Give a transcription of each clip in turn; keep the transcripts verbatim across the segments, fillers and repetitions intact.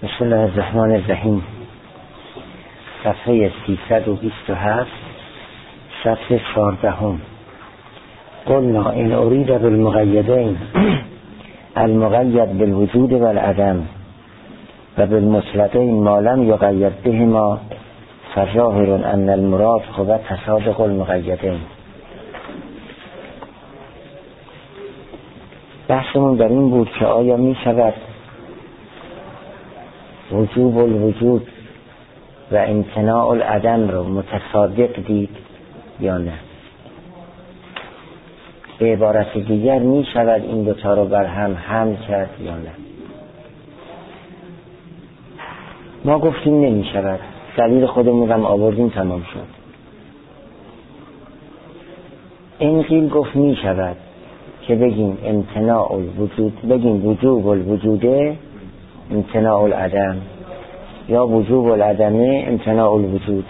بسم الله الرحمن الرحیم. صفحه سیصد و بیست و هفت، صفحه چهاردهم. قلنا این ارید بالمقیدین المقید بالوجود والعدم و بالمطلقین ما لم یقید بهما فظاهر ان المراد هو تصادق المقیدین. بحثمون در این بود که آیا می شود وجوب الوجود و امتناع العدم رو متصادق دید یا نه. به عبارت دیگر می شود این دوتا رو بر هم حمل کرد یا نه. ما گفتیم نمی شود، دلیل خودمون هم آوردیم، تمام شد. این قیل گفت می شود که بگیم امتناع الوجود، بگیم وجوب الوجوده امتناع العدم یا وجوب العدمه امتناع الوجود.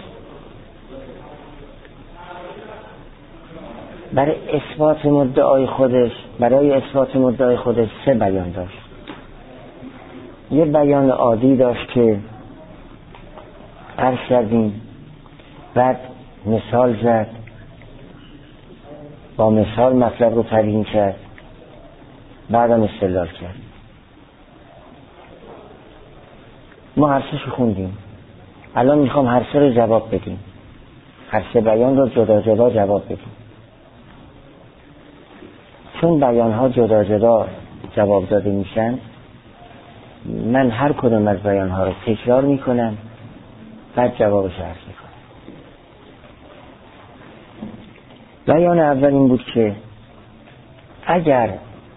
برای اثبات مدعای خودش برای اثبات مدعای خودش سه بیان داشت. یه بیان عادی داشت که عرض کردیم، بعد مثال زد، با مثال مطلب رو تبیین کرد، بعدم استدلال کرد. ما هر سه خوندیم، الان میخوام هر سه رو جواب بدیم، هر سه بیان رو جدا جدا جواب بدیم. چون بیان ها جدا جدا جواب داده میشن، من هر کدوم از بیان ها رو تکرار میکنم، بعد جوابش عرض میکنم. بیان اول این بود که اگر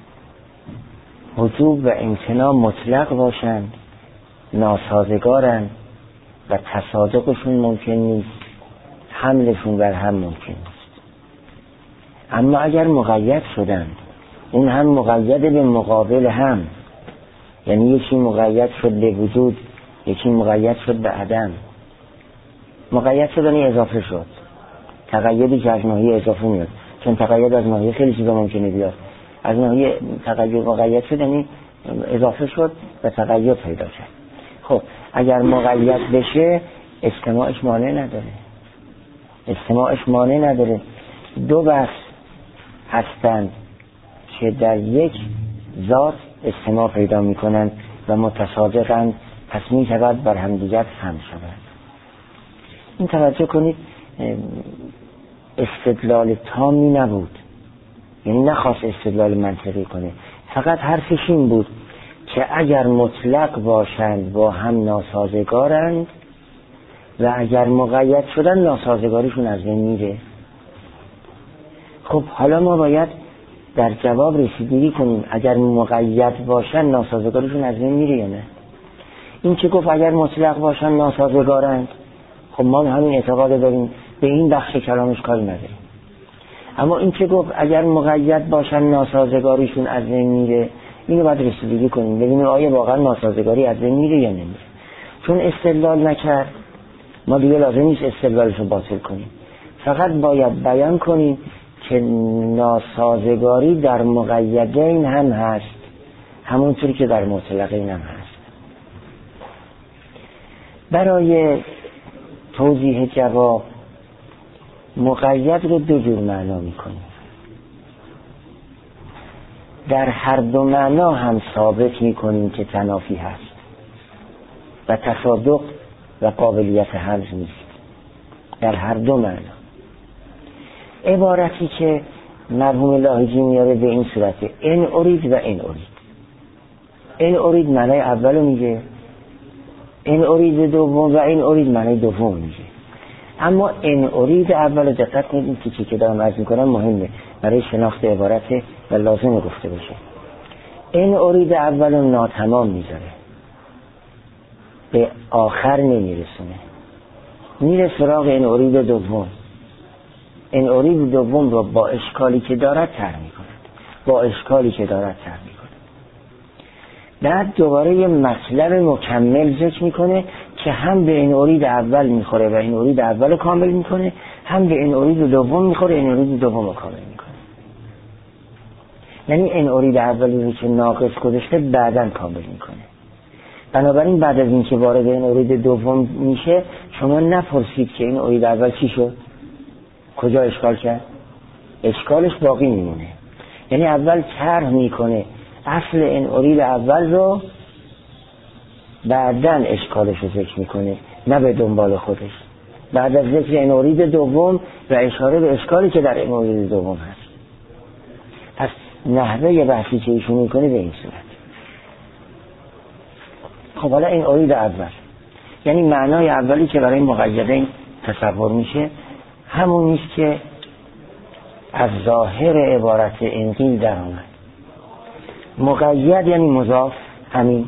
وجوب و امتناع مطلق باشند ناسازگارن و تصادقشون ممکن نیست، حملشون بر هم ممکن نیست. اما اگر مقید شدند، اون هم مقید به مقابل هم، یعنی یکی مقید شد به وجود، یکی مقید شد به عدم. مقید شدنی اضافه شد، تقییدی که از ناحیه اضافه میاد، چون تقیید از ناحیه خیلی چیزا ممکنه بیاد. از ناحیه تقیید مقید شدنی اضافه شد و تقیید پیدا کرد. خب اگر مقید بشه استماعش مانع نداره، استماعش مانع نداره. دو بحث هستند که در یک ذات استماع پیدا میکنند و متصادقند، پس می شود بر همدیگر هم شود. این توجه کنید، استدلال تامی نبود، یعنی نخواست استدلال منطقی کنه، فقط حرفش این بود که اگر مطلق باشند با هم ناسازگارند و اگر مقید شدن ناسازگاریشون از بین میره. خب حالا ما باید در جواب رسیدگی کنیم، اگر مقید باشن ناسازگاریشون از بین میره یا نه. این که گفت اگر مطلق باشن ناسازگارند، خب ما همین اعتقاد داریم، به این بخش کلامش کاری نداریم. اما این که گفت اگر مقید باشن ناسازگاریشون از بین میره، اینو باید رسیدگی کنیم، ببینیم آیا واقعا ناسازگاری از بین میره یا نمیره. چون استدلال نکرد، ما دیگه لازم نیست استدلالش رو باطل کنیم، فقط باید بیان کنیم که ناسازگاری در مقیدین هم هست، همونطوری که در مطلقین هم هست. برای توضیح جواب مقید رو دو جور معنا میکنیم. در هر دو معنا هم ثابت میکنیم که تنافی هست و تصادق و قابلیت حمل نیست. در هر دو معنا. عبارتی که مرحوم لاهیجی میاره به این صورته: این ارید و این ارید. این ارید معنای اولو میگه، این ارید دوم و این ارید معنای دوم میگه. اما این ارید اول دقت کنید که چی که دارم عرض میکنم مهمه برای شناخت عبارت و لازم گفته بشه. این ارید اول ناتمام میذاره، به آخر نمیرسونه، میره سراغ این ارید دوم. این ارید دوم رو با اشکالی که دارد تر میکنه، با اشکالی که دارد تر میکنه. بعد دوباره یه مطلب مکمل ذکر میکنه که هم به این ارید اول میخوره و این ارید اول کامل میکنه، هم به این ارید دوم میخوره، این ارید دوم کامل میکنه. یعنی این ارید اولی رو که ناقص گذاشته بعداً کامل میکنه. بنابراین بعد از اینکه وارد این اورید دوم میشه شما نپرسید که این اورید اول چی شد، کجا اشکال کرد. اشکالش باقی میمونه. یعنی اول طرح میکنه اصل این اورید اول رو، بعدن اشکالش رو ذکر میکنه، نه به دنبال خودش. بعد از ذکر این اورید دوم و اشاره به اشکالی که در این اورید دوم هست. پس نحوه بحثی که ایشون میکنه به این صورت. خب حالا این اورید اول، یعنی معنای اولی که برای مقیدین تصور میشه همون نیست که از ظاهر عبارت انقیل در آمد. مقید یعنی مضاف، همین.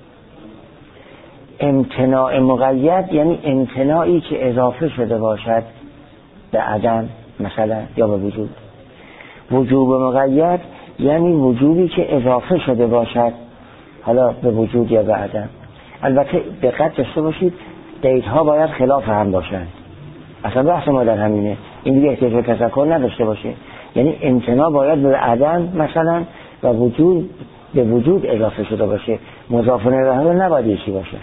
امتناع مقید یعنی امتناعی که اضافه شده باشد به عدم مثلا یا به وجود. وجوب مقید یعنی وجودی که اضافه شده باشد حالا به وجود یا به عدم. البته دقت داشته باشید قیدها باید خلاف هم باشند. اصلا بحث ما در همینه، این دیگه احتیاج به تذکر نداشته باشه. یعنی امتناع باید به عدم مثلا و وجود به وجود اضافه شده باشه. مضاف الیه نباید یکی باشه.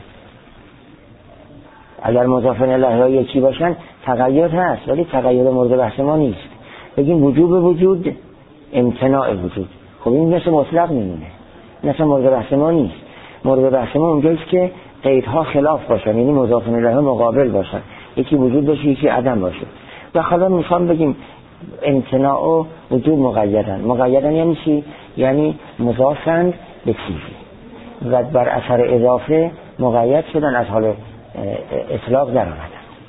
اگر مضاف الیه یکی باشن تغییر هست، ولی تغییر مورد بحث ما نیست. بگیم وجوب وجود، امتناع وجود، خب این مثل مطلق میمونه، مثل مورد بحث ما نیست. مورد بحث ما اونجاییست که قیدها خلاف باشن، یعنی مضاف الیه مقابل باشن، یکی وجود باشه یکی عدم باشه. و حالا میخوام بگیم امتناع و وجود مقیدن. مقیدن یعنی چی؟ یعنی مضافند به چیزی و بر اثر اضافه مقید شدن، از حال اطلاق در آمدن.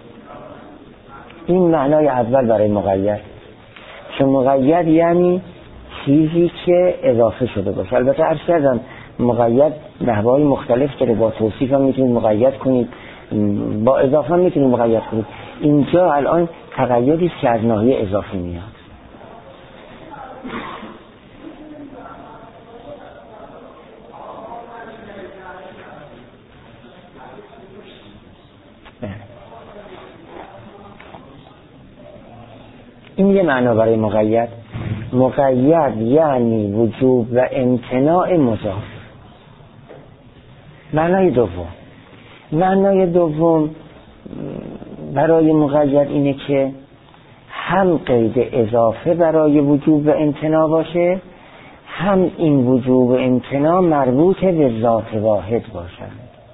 این معنای اول برای مقید. چون مقید یعنی چیزی که اضافه شده باشه. البته عرض کردم مقید نحوهای مختلف داره، با توصیف هم میتونید مقید کنید، با اضافه هم میتونید مقید کنید. اینجا الان تقییدی که از ناحیه اضافه میاد. این یه معنا برای مقید. مقید یعنی وجوب و امتناع مضاف. معنای دوم معنای دوم برای مقید اینه که هم قید اضافه برای وجوب و امتناع باشه، هم این وجوب و امتناع مربوط به ذات واحد باشن،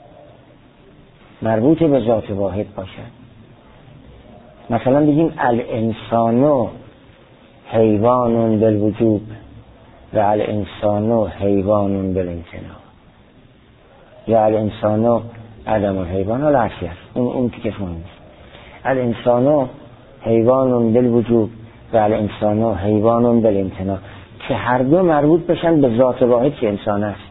مربوط به ذات واحد باشن. مثلا بگیم الانسان حیوان بالوجوب و الانسان حیوان بالامتناع، یا الانسان عدم الحیوان ولا عشیت، اون اون که فهمید. الانسان حیوان بالوجوب و الانسان حیوان بالامتناع، که هر دو مربوط بشن به ذات واحد که انسان است.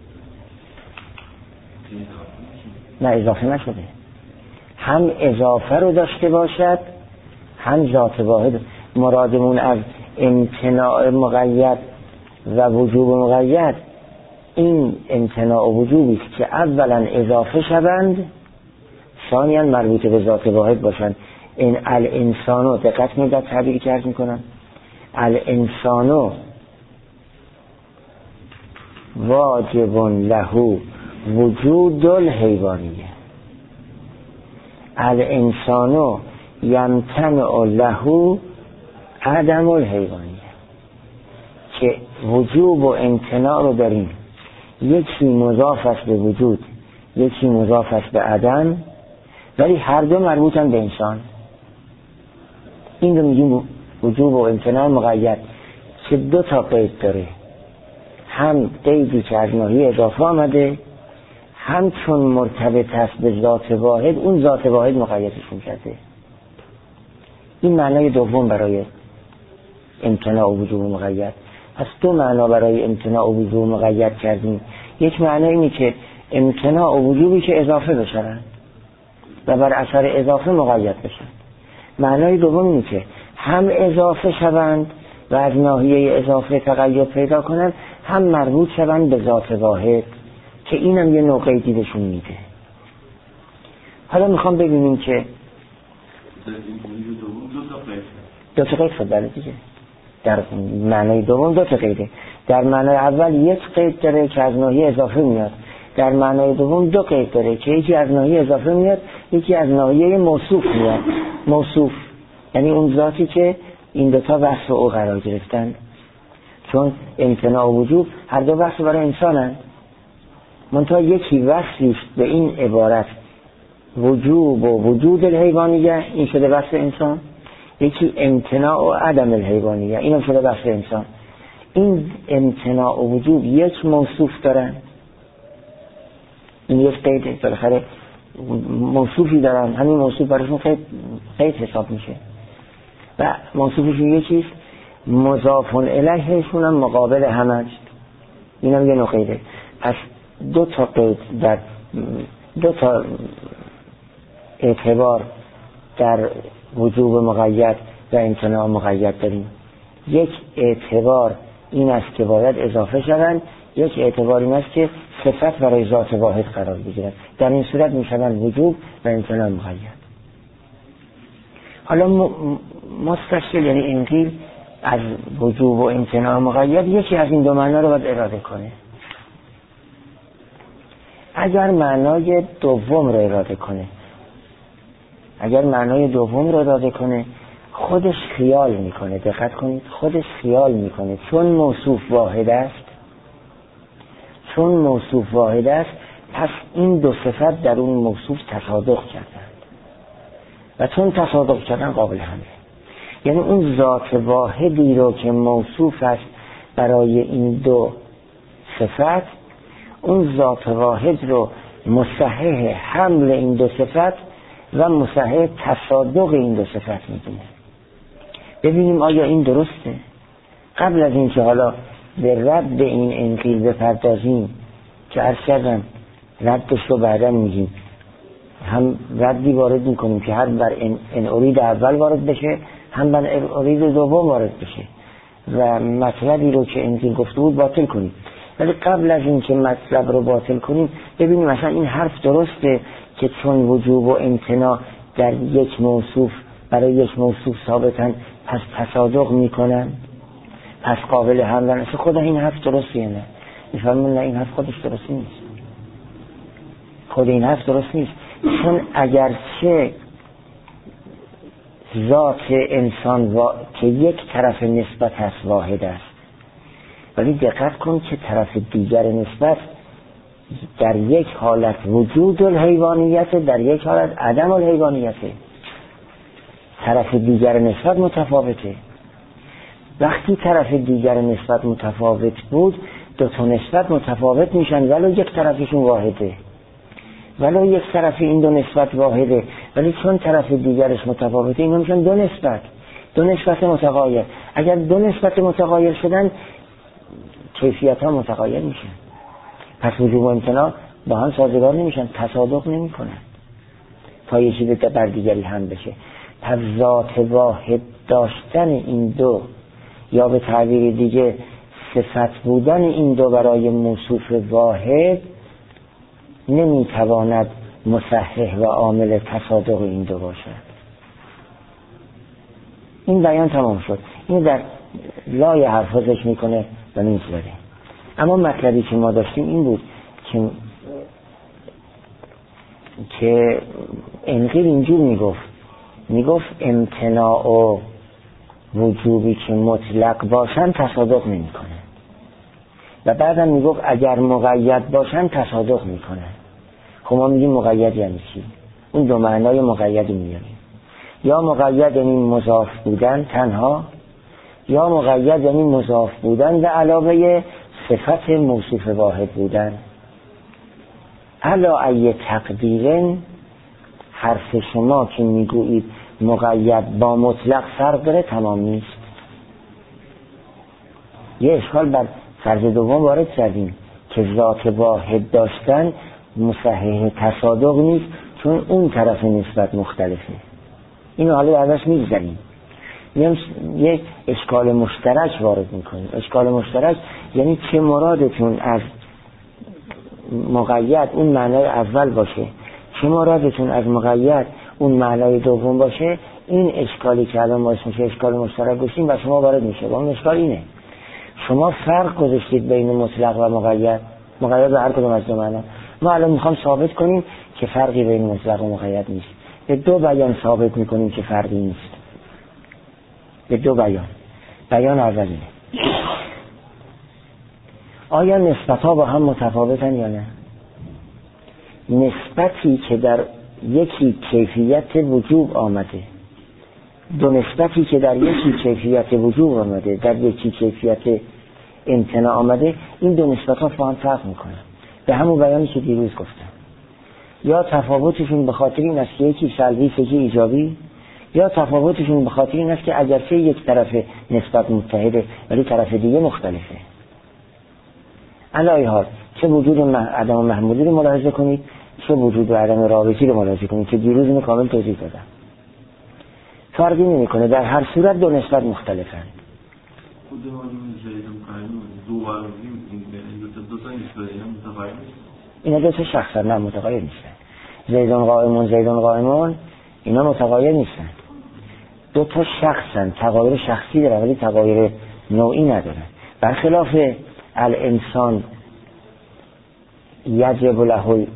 نه اضافه نشده، هم اضافه رو داشته باشد هم ذات واحد. مرادمون از امتناع مقید و وجوب مقید این امتناع و وجوبی که اولا اضافه شوند، ثانیاً مربوط به ذات واحد باشند. این الانسانو، دقت می‌دید تعبیری که عرض می‌کنم، الانسانو واجب له وجود الحیوانیه، الانسانو یمتنع له عدم الحیوانیه. که وجوب و امتناع رو داریم، یکی مضاف است به وجود یکی مضاف است به عدم، ولی هر دو مربوطن به انسان. این رو میگیم وجوب و امتناع مقید که دو تا قید داره، هم قیدی که از ناحیه اضافه آمده، هم چون مرتبط است به ذات واحد اون ذات واحد مقیدشون کرده. این معنای دوم برای امتناع و وجوب مقید. پس دو معنا برای امتناع و وجوب مقید کردیم. یک معنی اینه که امتناع و وجوبی که اضافه بشن و بر اثر اضافه مقید بشن. معنای دوم اینه که هم اضافه شوند و از ناحیه اضافه تقید پیدا کنند، هم مربوط شوند به ذات واحد که اینم یه نوع قیدی بهشون میده. حالا میخوام ببینیم که دو تا قید فضله دیگه. در معنای دوم دو تا قیده. در معنای اول یک قید داره که از ناحیه اضافه میاد، در معنای دوم دو قید داره که یکی از ناحیه اضافه میاد، یکی از ناحیه موصوف میاد. موصوف یعنی اون ذاتی که این دوتا وصف او قرار گرفتن، چون امتناع و وجوب هر دو وصف برای انسانن، منتها یکی وصفیست به این عبارت وجوب و وجود الحیوانیه، این شده وصف انسان، یکی امتناع و عدم الحیوانیه، این هم شده وصف انسان. این امتناع و وجوب یک موصوف دارن، این یک قیده، بالاخره موصوفی دارن، همین موصوف براشون قید, قید حساب میشه و موصوفشون یکیست، مضاف الیهشون هم مقابل همش، این هم یه نوع قیده. پس دو تا قید در دو تا اعتبار در وجوب مقید و امتناع مقید داریم. یک اعتبار این است که باید اضافه شوند، یک اعتبار این است که صفت برای ذات واحد قرار بگیرند، در این صورت میشوند وجوب و امتناع مقید. حالا مستشکل یعنی انقیل از وجوب و امتناع مقید یکی از این دو معنا رو باید اراده کنه. اگر معنای دوم رو اراده کنه اگر معنای دوم رو اراده کنه خودش خیال میکنه، دقت کنید، خودش خیال میکنه چون موصوف واحد است چون موصوف واحد است پس این دو صفت در اون موصوف تصادق کردند و چون تصادق کردن قابل حمله، یعنی اون ذات واحدی رو که موصوف است برای این دو صفت، اون ذات واحد رو مصحح حمل این دو صفت و مصحح تصادق این دو صفت میدونه. ببینیم آیا این درسته؟ قبل از این که حالا به رد این انقیل بپردازیم که عرض کردم ردش رو بعدا میگیم، هم ردی وارد میکنیم که هر بر ان ارید اول وارد بشه، هم بر ان ارید دوم وارد بشه و مطلبی رو که انقیل گفته بود باطل کنیم. ولی قبل از این که مطلب رو باطل کنیم ببینیم مثلا این حرف درسته که چون وجوب و امتناع در یک موصوف برای یک موصوف ثابتن پس تصادق میکنن، پس قابل حملن. اصلا خدا این حرف درستیه؟ نه، میفهمون نه این حرف خودش درست نیست، خود این حرف درست نیست، چون اگرچه ذات انسان و... که یک طرف نسبت هست واحد است، ولی دقت کن که طرف دیگر نسبت در یک حالت وجود الحیوانیت، در یک حالت عدم الحیوانیت، طرف دیگر نسبت متفاوته. وقتی طرف دیگر نسبت متفاوت بود دو تا نسبت متفاوت میشن ولو یک طرفشون واحده، ولو یک طرف این دو نسبت واحده، ولی چون طرف دیگرش متفاوته اینا میشن دو نسبت دو نسبت متغایر. اگر دو نسبت متغایر شدن کیفیت ها متغایر میشن، پس وجوب و امتناع با هم سازگار نمیشن، تصادق نمی کنن تا یه چیز بر دیگری هم بشه. پس ذات واحد داشتن این دو یا به تعبیر دیگه صفت بودن این دو برای موصوف واحد نمیتواند مصحح و عامل تصادق این دو باشد. این بیان تمام شد. این در لای حرف ذکر میکنه و میذاره. اما مطلبی که ما داشتیم این بود که که انقیل اینجور میگفت میگفت امتناع و وجوبی که مطلق باشن تصادق نمی کنن و بعدم میگفت اگر مقید باشن تصادق میکنن. خب ما میگیم مقید یعنی چی؟ اون دو معنای مقید میاریم، یا مقید یعنی مضاف بودن تنها، یا مقید یعنی مضاف بودن و علاوه صفت موصوف واحد بودن. علا ای تقدیرن حرف شما که میگویید مقید با مطلق فرق داره تمام نیست. یه اشکال بر فرض دوم وارد کردیم که ذات واحد داشتن مصحح تصادق نیست چون اون طرف نسبت مختلفه. اینو حالا ازش میگذاریم. یک اشکال مشترک وارد میکنیم. اشکال مشترک یعنی چه مرادتون از مقید اون معنای اول باشه، چه مرادتون از مقید اون معنای دوم باشه. این اشکالی که الان ما اسمش اشکال مشترک گذاشتیم و شما وارد میشه. اون اشکال اینه شما فرق گذاشتید بین مطلق و مقید، مقید به هر کدوم از دو معنا. ما الان میخوام ثابت کنیم که فرقی بین مطلق و مقید نیست. به دو بیان ثابت میکنیم که فرقی نیست. به دو بیان. بیان اولیه، آیا نسبت ها با هم متفاوتن یا نه؟ نسبتی که در یکی کیفیت وجوب آمده، دو نسبتی که در یکی کیفیت وجوب آمده، در یکی کیفیت امتناع آمده، این دو نسبت ها با هم فرق میکنن. به همون بیانی که دیروز گفتم، یا تفاوتشون به خاطر این است که یکی سلبی یکی ایجابی، یا تفاوتشون به خاطر این است که اگرچه یک طرف نسبت متحده ولی طرف دیگه مختلفه. علی حال چه وجود عدم محمولی رو ملاحظه کنید، چه وجود عدم رابطی رو ملاحظه کنید که دیروز اینو کامل توضیح دادم. فرقی نمیکنه، در هر صورت دو نسبت مختلفند. اینا دو تا شخص نه متغایر نیستن. زیدون قائمون زیدون قائمون اینا متغایر نیستن، دو تا شخصن، تغایر شخصی دارن ولی تغایر نوعی ندارن. برخلاف الانسان یجب له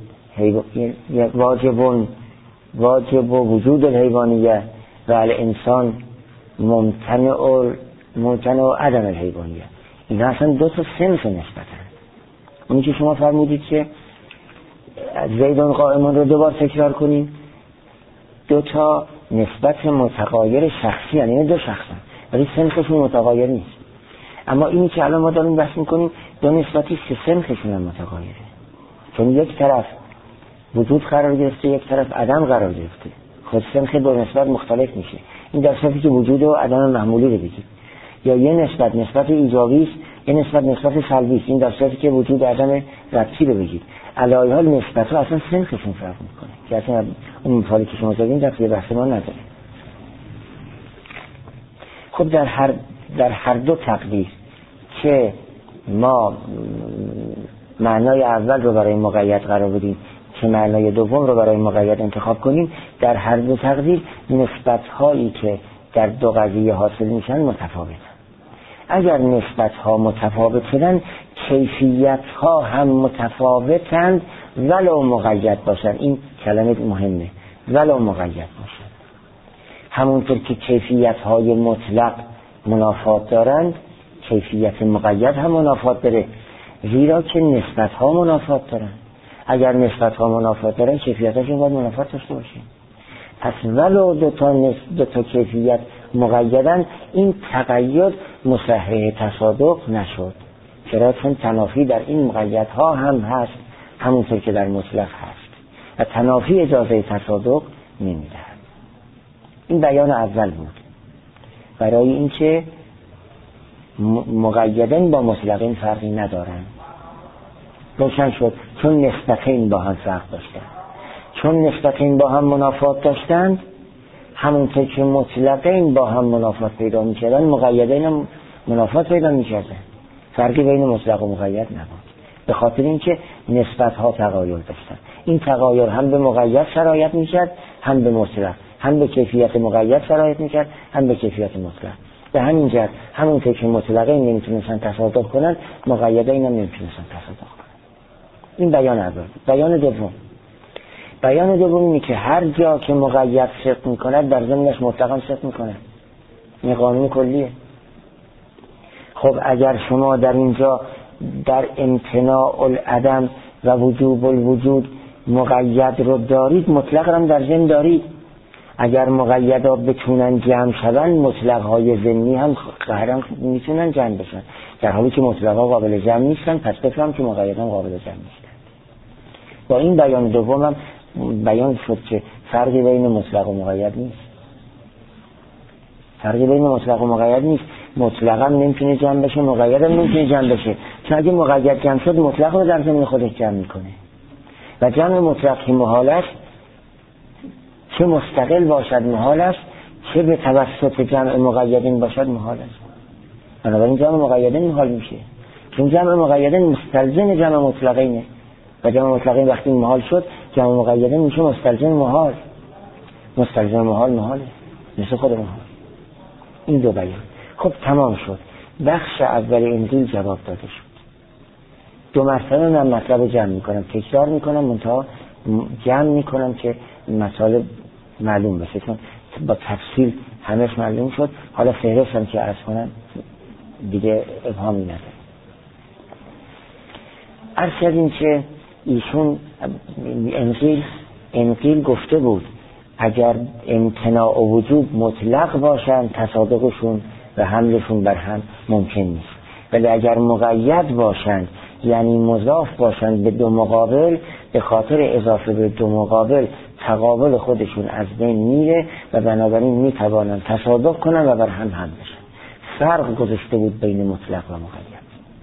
واجب واجب وجود الحیوانیه و الانسان ممتنع ممتنع عدم الحیوانیه. این اصلا دو تا صنف نسبتن. اونی که شما فرمودید که زیدون قائمون رو دوبار تکرار کنیم، دو تا نسبت متغایر شخصی، یعنی دو شخصن ولی صنفشون متغایر نیست. اما اینی که الان ما داریم بحث میکنیم دو نسبتی که صنفشون هم متغایره، چون یک طرف وجود قرار گرفته یک طرف عدم قرار گرفته، خود صنف دو نسبت مختلف میشه. این در صورتی که وجود و عدم محمولی رو بگید، یا یه نسبت نسبت ایجابی است یه نسبت نسبت سلبی است، این در صورتی که وجود عدم ربطی رو بگید. علاوه حال نسبت ها اصلا صنفشون فرق میکنه که اصلا اون مثالی که شما زدین در طول بحث ما نداره. خب در هر در هر دو تقدیر که ما معنای اول رو برای مقید قرار بدیم که معنای دوم رو برای مقید انتخاب کنیم، در هر دو تقدیر نسبت هایی که در دو قضیه حاصل میشن متفاوتن. اگر نسبت ها متفاوت شدن کیفیت ها هم متفاوتند ولو مقید باشن. این کلمه مهمه، ولو مقید باشن. همونطور که کیفیت های مطلق منافات دارند کیفیت مقید هم منافات داره، زیرا که نسبت ها منافات دارن. اگر نسبت ها منافات دارن کیفیت هاشون باید منافات داشته باشه. پس ولو دو تا نسبت دو تا کیفیت مقیدن این تقید مصحح تصادق نشد. چرا؟ چون تنافی در این مقیدها هم هست همونطور که در مطلق هست و تنافی اجازه تصادق نمیدهد. این بیان اول بود برای اینکه مقیدن با مطلقین فرقی ندارن. روشن شد چون نسبتین با هم فرق داشتن، چون نسبتین با هم منافات داشتند همونطور که مطلقین با هم منافات پیدا میکردن مقیدین هم منافات پیدا میکردن. فرقی بین مطلق و مقید نبود به خاطر اینکه نسبت ها تغایر داشتن. این تغایر هم به مقید سرایت میکرد هم به مطلق، هم به کیفیت مقید سرایت میکرد هم به کیفیت مطلق. به همین جهت همونطور که مطلقین نمیتونستن تصادق کنن مقیدین هم نمیتونستن تصادق کنن. این بیان اول. بیان دوم بیان دوم اینه که هر جا که مقید صدق میکند در ضمنش مطلق هم صدق میکنه. این قانون کلیه. خب اگر شما در اینجا در امتناع العدم و وجوب الوجود مقید رو دارید مطلق هم در ضمن دارید. اگر مقیدها بتونن جمع شدن مطلق های ضمنی هم قهرم میتونن جمع بشن، در حالی که مطلق ها قابل جمع نیستن پس بفهم که مقید هم قابل جمع نیستن. با این بیان دوم هم بیان شد که فرقی بین مطلق و مقید نیست. فرقی بین مطلق و مقید نیست. مطلق هم نمیتونه جمع بشه، مقید هم نمیتونه جمع بشه، چون اگه مقید جمع شد مطلق رو در ضمن خودش جمع میکنه و جمع مطلق که محال است، چه مستقل باشد محال است، چه به توسط جمع مقیدین باشد محال است. بنابراین جمع مقیدین محال میشه، چون جمع مقیدین مستلزم جمع مطلقینه و جمع مطلقین وقتی محال شد جمع مقیدین میشه مستلزم محال. مستلزم محال محاله، مثل خود محال. این دو بیان. خب تمام شد. بخش اول انجیل جواب داده شد. دو مرتبه من مطلب رو جمع میکنم، تکرار میکنم، منتها جمع میکنم که مسائل معلوم بشه، چون با تفصیل همش معلوم شد. حالا فهرست هم که عرض کنم دیگه ابهامی نداره. عرض کردیم که ایشون انقیل انقیل گفته بود اگر امتناع و وجوب مطلق باشن تصادقشون و حملشون بر هم ممکن نیست، ولی اگر مقید باشن یعنی مضاف باشن به دو مقابل، به خاطر اضافه به دو مقابل تقابل خودشون از بین میره و بنابراین میتوانن تصادق کنن و بر هم هم بشن. فرق گذاشته بود بین مطلق و مقید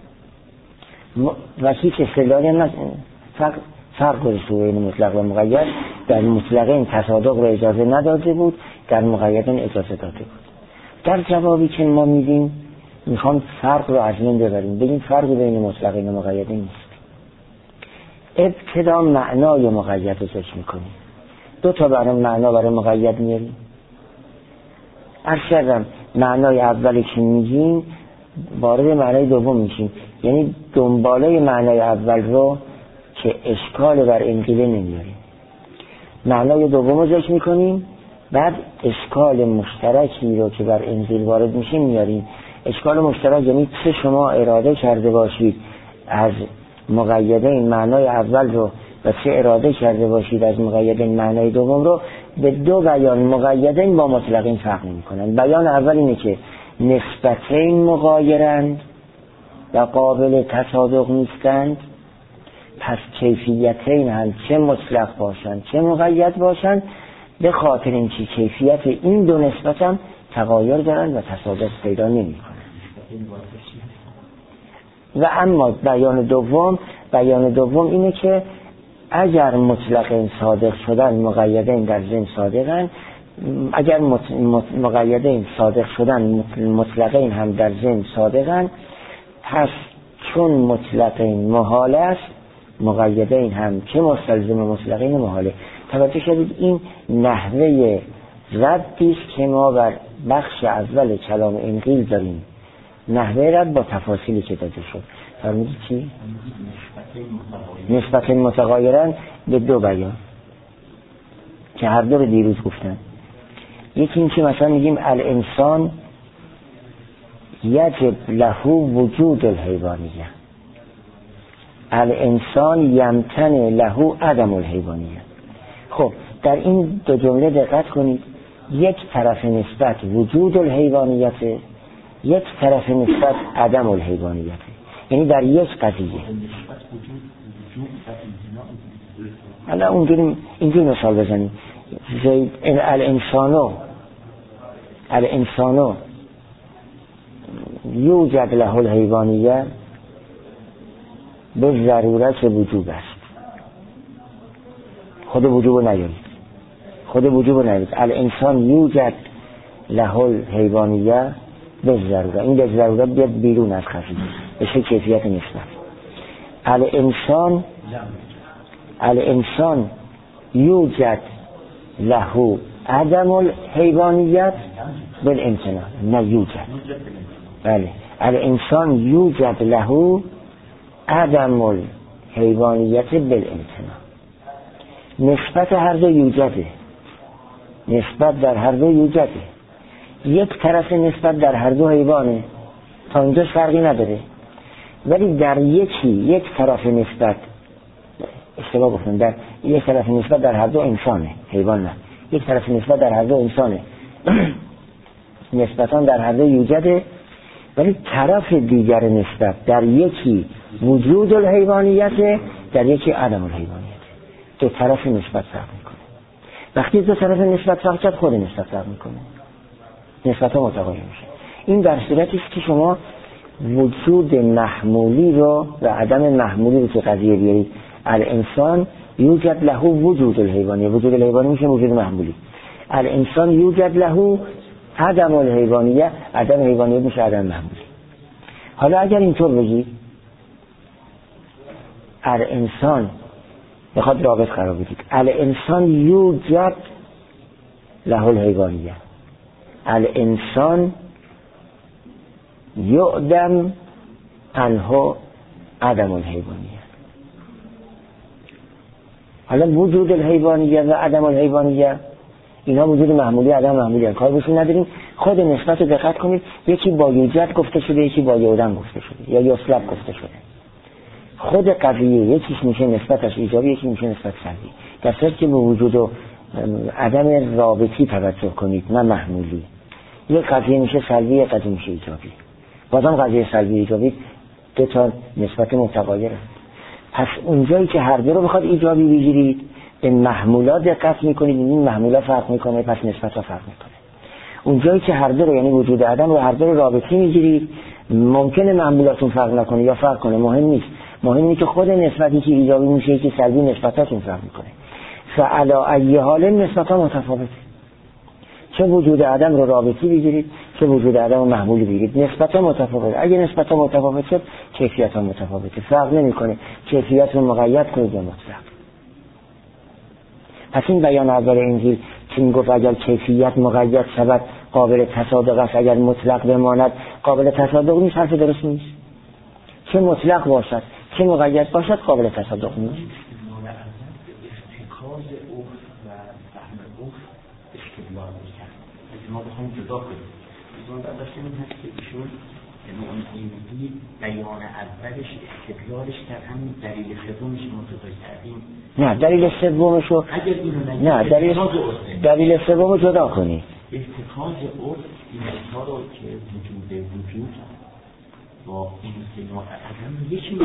و هیچ اصطلاحی هم فرق فرق گذاشته بود بین مطلق و مقید. در مطلق این تصادق رو اجازه نداده بود، در مقید این اجازه داده بود. در جوابی که ما میدیم میخوام فرق رو از من ببریم، بگیم فرق بین مطلق و مقید نیست. ابتدا معنای مقید رو ذکر میکنیم، دو تا برای معنا برای مقید میاریم. عرض کردم معنای اولی که میگیم وارد معنای دوم میشیم، یعنی دنباله معنای اول رو که اشکال بر انقیله نمیاریم، معنای دوم رو ذکر میکنیم، بعد اشکال مشترکی رو که بر انقیل وارد میشیم میاریم. اشکال مشترک یعنی چه شما اراده کرده باشید از مقیده این معنای اول رو و چه اراده کرده باشید از مقیده این معنای دوم رو، به دو بیان مقیدین با مطلقین فرق نمی‌کنن. بیان اول اینه که نسبتین مغایرند و قابل تصادق نیستند، پس کیفیتین هم چه مطلق باشند چه مقید باشند به خاطر اینکه کیفیت این دو نسبت هم تغایر دارند و تصادق پیدا نمی‌کنند. و اما بیان دوم بیان دوم اینه که اگر مطلقین صادق شدن مقیدین در ضمن صادقن، اگر مقیدین صادق شدن مطلقین هم در ضمن صادقن، پس چون مطلقین محال است مقیدین هم که مستلزم مطلقین محاله. توجه شدید این نحوه ردی است که ما بر بخش اول کلام انقیل داریم، نحوه رد با تفاصیلی که داده شد. فرمودید چی؟ نسبت متغایرن به دو بیان که هر دو رو دیروز گفتن. یکی این که مثلا میگیم الانسان یجب له وجود الحیوانیه، الانسان یمتن له عدم الحیوانیه. خب در این دو جمله دقت کنید، یک طرف نسبت وجود الحیوانیت، یک طرف نسبت عدم الحیوانیت، یعنی در یک قضیه. حالا اونجوری اینجوری مثال بزنیم، زید الانسانو الانسانو یوجد له الحیوانیه به ضرورت وجوب است. خود وجوب نیارید، خود وجوب نیارید. الانسان یوجد له الحیوانیه به ضرورت، این به ضرورت بیاد بیرون از خفیه بشه کیفیت نسبت. الانسان الانسان یوجد له عدم الحیوانیت بالامتناع، نه یوجد. بله الانسان یوجد له عدم الحیوانیت بالامتناع. نسبت هر دو یوجده، نسبت در هر دو یوجده. یک طرف نسبت در هر دو حیوانه، تا اینجا فرقی نداره، ولی در یکی یک طرف نسبت، اشتباه گفتم، در یک طرف نسبت در هر دو انسانه، حیوان نه، یک طرف نسبت در هر دو انسانه نسبتان در هر دو یوجده، ولی طرف دیگر نسبت در یکی وجود الحیوانیت، در یکی عدم الحیوانیت. دو طرف نسبت فرق میکنه. وقتی دو طرف نسبت فرق کرد خود نسبت فرق میکنه، نسبت ها متغایر میشه. این در صورتی است که شما وجود محمولی رو و عدم محمولی رو که قضیه بیارید. الانسان یوجد له وجود الحیوانی، وجود الحیوانی میشه وجود محمولی. الانسان یوجد له عدم الحیوانیه، عدم حیوانیه میشه عدم محمولی. حالا اگر اینطور بگید الانسان بخواد رابط قرار بدید، الانسان یوجد له الحیوانیه، الانسان یعدم عنه عدم الحیوانیه. حالا وجود الحیوانیه و عدم الحیوانیه اینا وجود معمولی عدم معمولی کار بهشون نداریم. خود نسبت رو دقت کنید، یکی با یوجد گفته شده، یکی با یودن گفته شده یا یسلب گفته شده. خود قضیه یکیش میشه نسبتش ایجابی، یکی میشه نسبت سلبی. در صورتی که به وجود و عدم رابطی توجه کنید نه محمولی، یک قضیه میشه سلبی، یک قضیه میشه ایجابی. بازم قضیه سلبی ایجابی دو تا نسبت متغایره. پس اونجایی که هر دو رو بخواد ایجابی بگیرید به محمولات دقت میکنید، این محمولات فرق میکنه، پس نسبت ها فرق میکنه. اونجایی که هر دو رو یعنی وجود عدم رو هر دو رو رابطی میگیرید، ممکنه محمولاتون فرق نکنه یا فرق کنه، مهم نیست. مهم اینه که خود نسبتی که ایجابی میشه که سلبی نسبتاتون فرق میکنه. فعلا ای حال نسبت ها متفاوته. چه وجود عدم رو رابطی بگیرید، چه وجود عدم رو محمولی بگیرید، نسبت ها متفاوته. اگه نسبت ها متفاوت شد کیفیت ها متفاوته. فرق نمیکنه کیفیت رو مقید کنید یا مطلق. پس این بیان اول انجیل که میگفت اگر کیفیت مقید شود قابل تصادق است، اگر مطلق بماند قابل تصادق نیست، حرف درست نیست. چه مطلق باشد چه مقید باشد قابل تصادق نیست. ارتکاز عرف و فهم عرف استدلال می‌کرد. اگه ما بخوایم جدا کنیم، مثلا در این هست که ایشون یعنی اون اینجوری بیان اولش استدلالش در همین دلیل سومش منتظر کردیم. نه دلیل سومشو نه دلیل دلیل سومو جدا کنید. ارتکاز عرف این ها رو که وجود وجود با این سنوع عدم یکی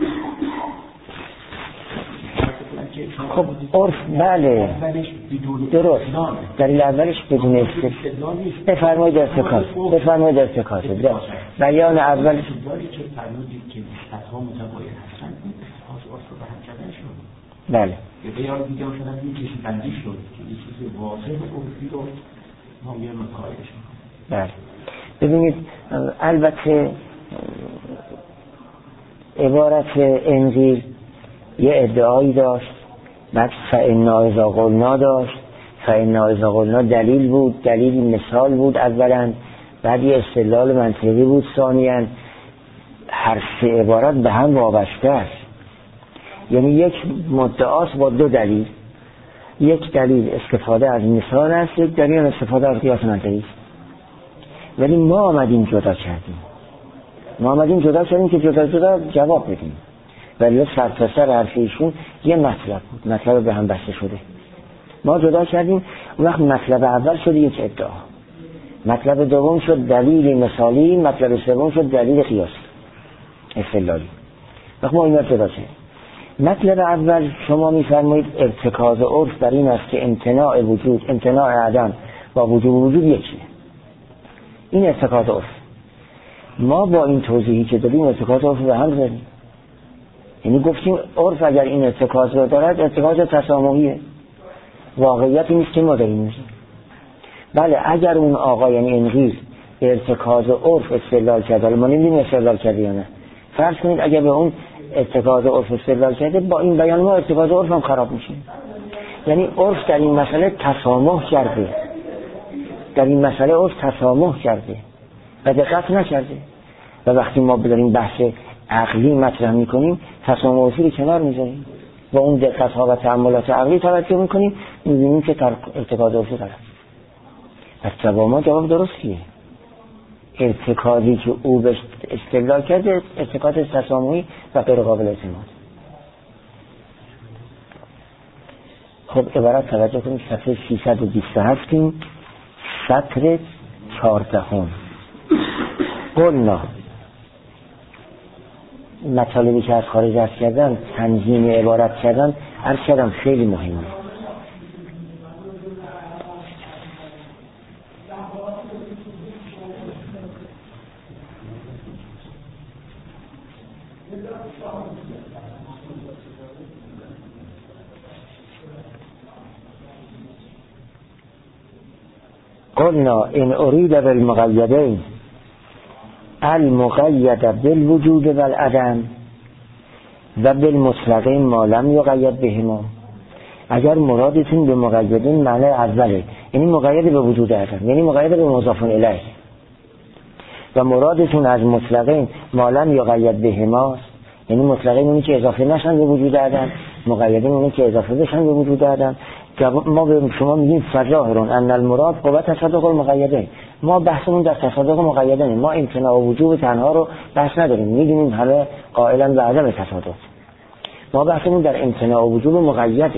خب عرف بله درست، دلیل اولش بدون استدلال نیست. بفرمایید ارتکاز بفرمایید ارتکاز بیان اولش داری که فرمودید که نسبت‌ها متغایر هستن، از عرف رو به هم کردن شد. بله یه بیان دیگه شدن این کسی بندی شد که یه چیز واضح عرفی رو ما یه متغایرش می‌کنیم. بله ببینید البته عبارت انجیل یه ادعایی داشت، بعد فإنا اذا قلنا داشت، فإنا اذا قلنا دلیل بود، دلیل مثال بود اولا، بعد یه استدلال منطقی بود ثانیاً. هر سه عبارت به هم وابسته است، یعنی یک مدعاست با دو دلیل. یک دلیل استفاده از مثال است، یک دلیل استفاده از قیاس منطقی است. ولی ما آمدیم جدا کردیم ما آمدیم جدا کردیم که جدا جدا جواب بدیم. ولی سر تا سر حرف ایشون یه مطلب بود، مطلب به هم بسته شده. ما جدا کردیم، اون وقت مطلب اول شد یک ادعا، مطلب دوم شد دلیل مثالی، مطلب سوم شد دلیل قیاسی استدلالی. وقت ما اینا جدا کردیم. مطلب اول شما میفرمایید ارتکاز عرف بر این است که امتناع وجود امتناع عدم با وجود وجود یکیه. این ارتکاز عرف. ما با این توضیحی که دادیم ارتکاز عرف به هم زدیم، یعنی گفتیم عرف اگر این ارتکاز رو دارد ارتکاز تسامحیه، واقعیتی نیست که ما داریم میگیم. بله اگر اون آقا یعنی انجیل ارتکاز عرف استدلال کرده، ما نمیدونیم استدلال کرده یا نه، فرض کنید اگر به اون ارتکاز عرف استدلال کرده، با این بیان ما ارتکاز عرف هم خراب میشه. یعنی عرف در این مسئله تسامح کرده، در این مسئله عرف تسامح کرده و دقت نکرده. و وقتی ما بداریم بحث عقلی مطرح میکنیم تسامح عرفی رو کنار میذاریم و اون دقت ها و تأملات عقلی توجه میکنیم، میبینیم که ارتکاز عرفی غلط. پس جواب ما جواب درستیه. ارتکازی که او به استدلال کرده ارتکاز تسامحی و غیر قابل اعتماد. خب عبارت توجه کنید صفحه سیصد و بیست و هفت سطر چهاردهم. قلنا مطالبی که از خارج از کردن تنظیم عبارت کردن عرض کردم خیلی مهمه. قلنا ان اريد بالمقیدین المقید بالوجود والعدم و بالمطلقین ما لم یقید بهما. اگر مرادتون به مقیدین معنی اوله، یعنی مقید به وجود عدم، یعنی مقید به مضاف الیه، و مرادتون از مطلقین ما لم یقید بهما، یعنی مطلقین اونی که اضافه نشن به وجود عدم، مقیدین اونی که اضافه بشن به وجود عدم. ما به شما میگیم فظاهرون ان المراد قوت تصادق المقیدین. ما بحثمون در تصادق مقیدین، ما امتناع وجوب تنها رو بحث نداریم، میدونیم همه قائلا به عدم تصادق. ما بحثمون در امتناع وجوب مقیده.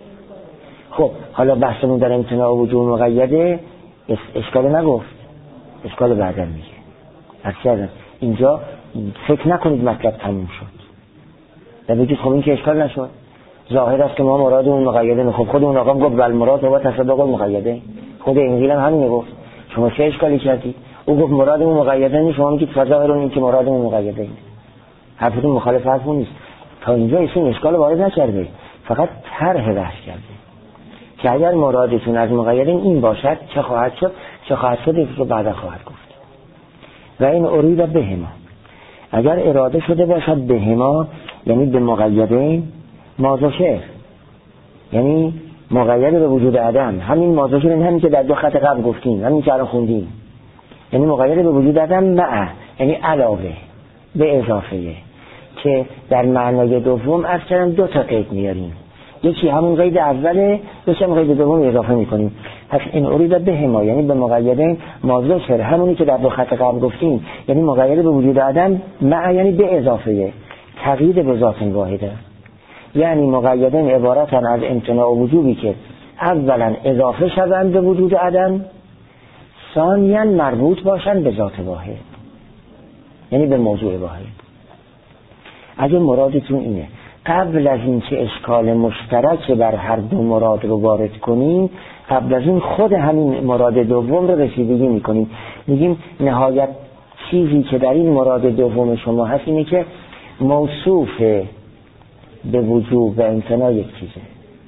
خب حالا بحثمون در امتناع وجوب مقیده اشکال نگفت، اشکال بعدا میگه. اصلا اینجا فکر نکنید مطلب تموم شد در وجود. خب این که اشکال نشد، ظاهر است که ما مراد اون مقیده. خب خود اون آقا گفت بل مراد هو تصادق المقیده، خود انجیل هم همین گفت. شما چه اشکالی کردید؟ او گفت مراد اون مقیده نیست، شما میگید فظاهر این که مراد اون مقیده است. حرفتون مخالف حرف نیست. تا اینجا ایشون اشکال وارد نکرده، فقط طرح بحث کرده که اگر مرادتون از مقیدین این باشد چه خواهد شد، چه خواهد شد رو بعدا خواهد گفت. و این ارید بهما، اگر اراده شده باشد بهما یعنی به مقیدین مازوشه، یعنی مقید به وجود عدم. همین مازوشه این همین که در دو خط قبل گفتیم، همین که الان خوندیم، یعنی مقید به وجود عدم مع، یعنی علاوه به اضافه، که در معنای دوم اصلا دو تا قید میاریم، یکی همون قید اوله، یکی هم قید دوم اضافه میکنیم. پس این ارید بهما یعنی به مقیدین مازوشه، همونی که در دو خط قبل گفتیم، یعنی مقید به وجود عدم مع یعنی به اضافه، تقیید به ذات واحده. یعنی مقیدین عبارتن از امتناع وجوبی که اولا اضافه شوند به وجود عدم، ثانیاً مربوط باشند به ذات واحد، یعنی به موضوع واحد. اگه مرادتون اینه قبل از این که اشکال مشترک بر هر دو مراد رو وارد کنیم، قبل از این خود همین مراد دوم رو رسیدگی میکنیم. میگیم نهایت چیزی که در این مراد دوم شما هست اینه که موصوف به وجوب و امتناع یک چیزه،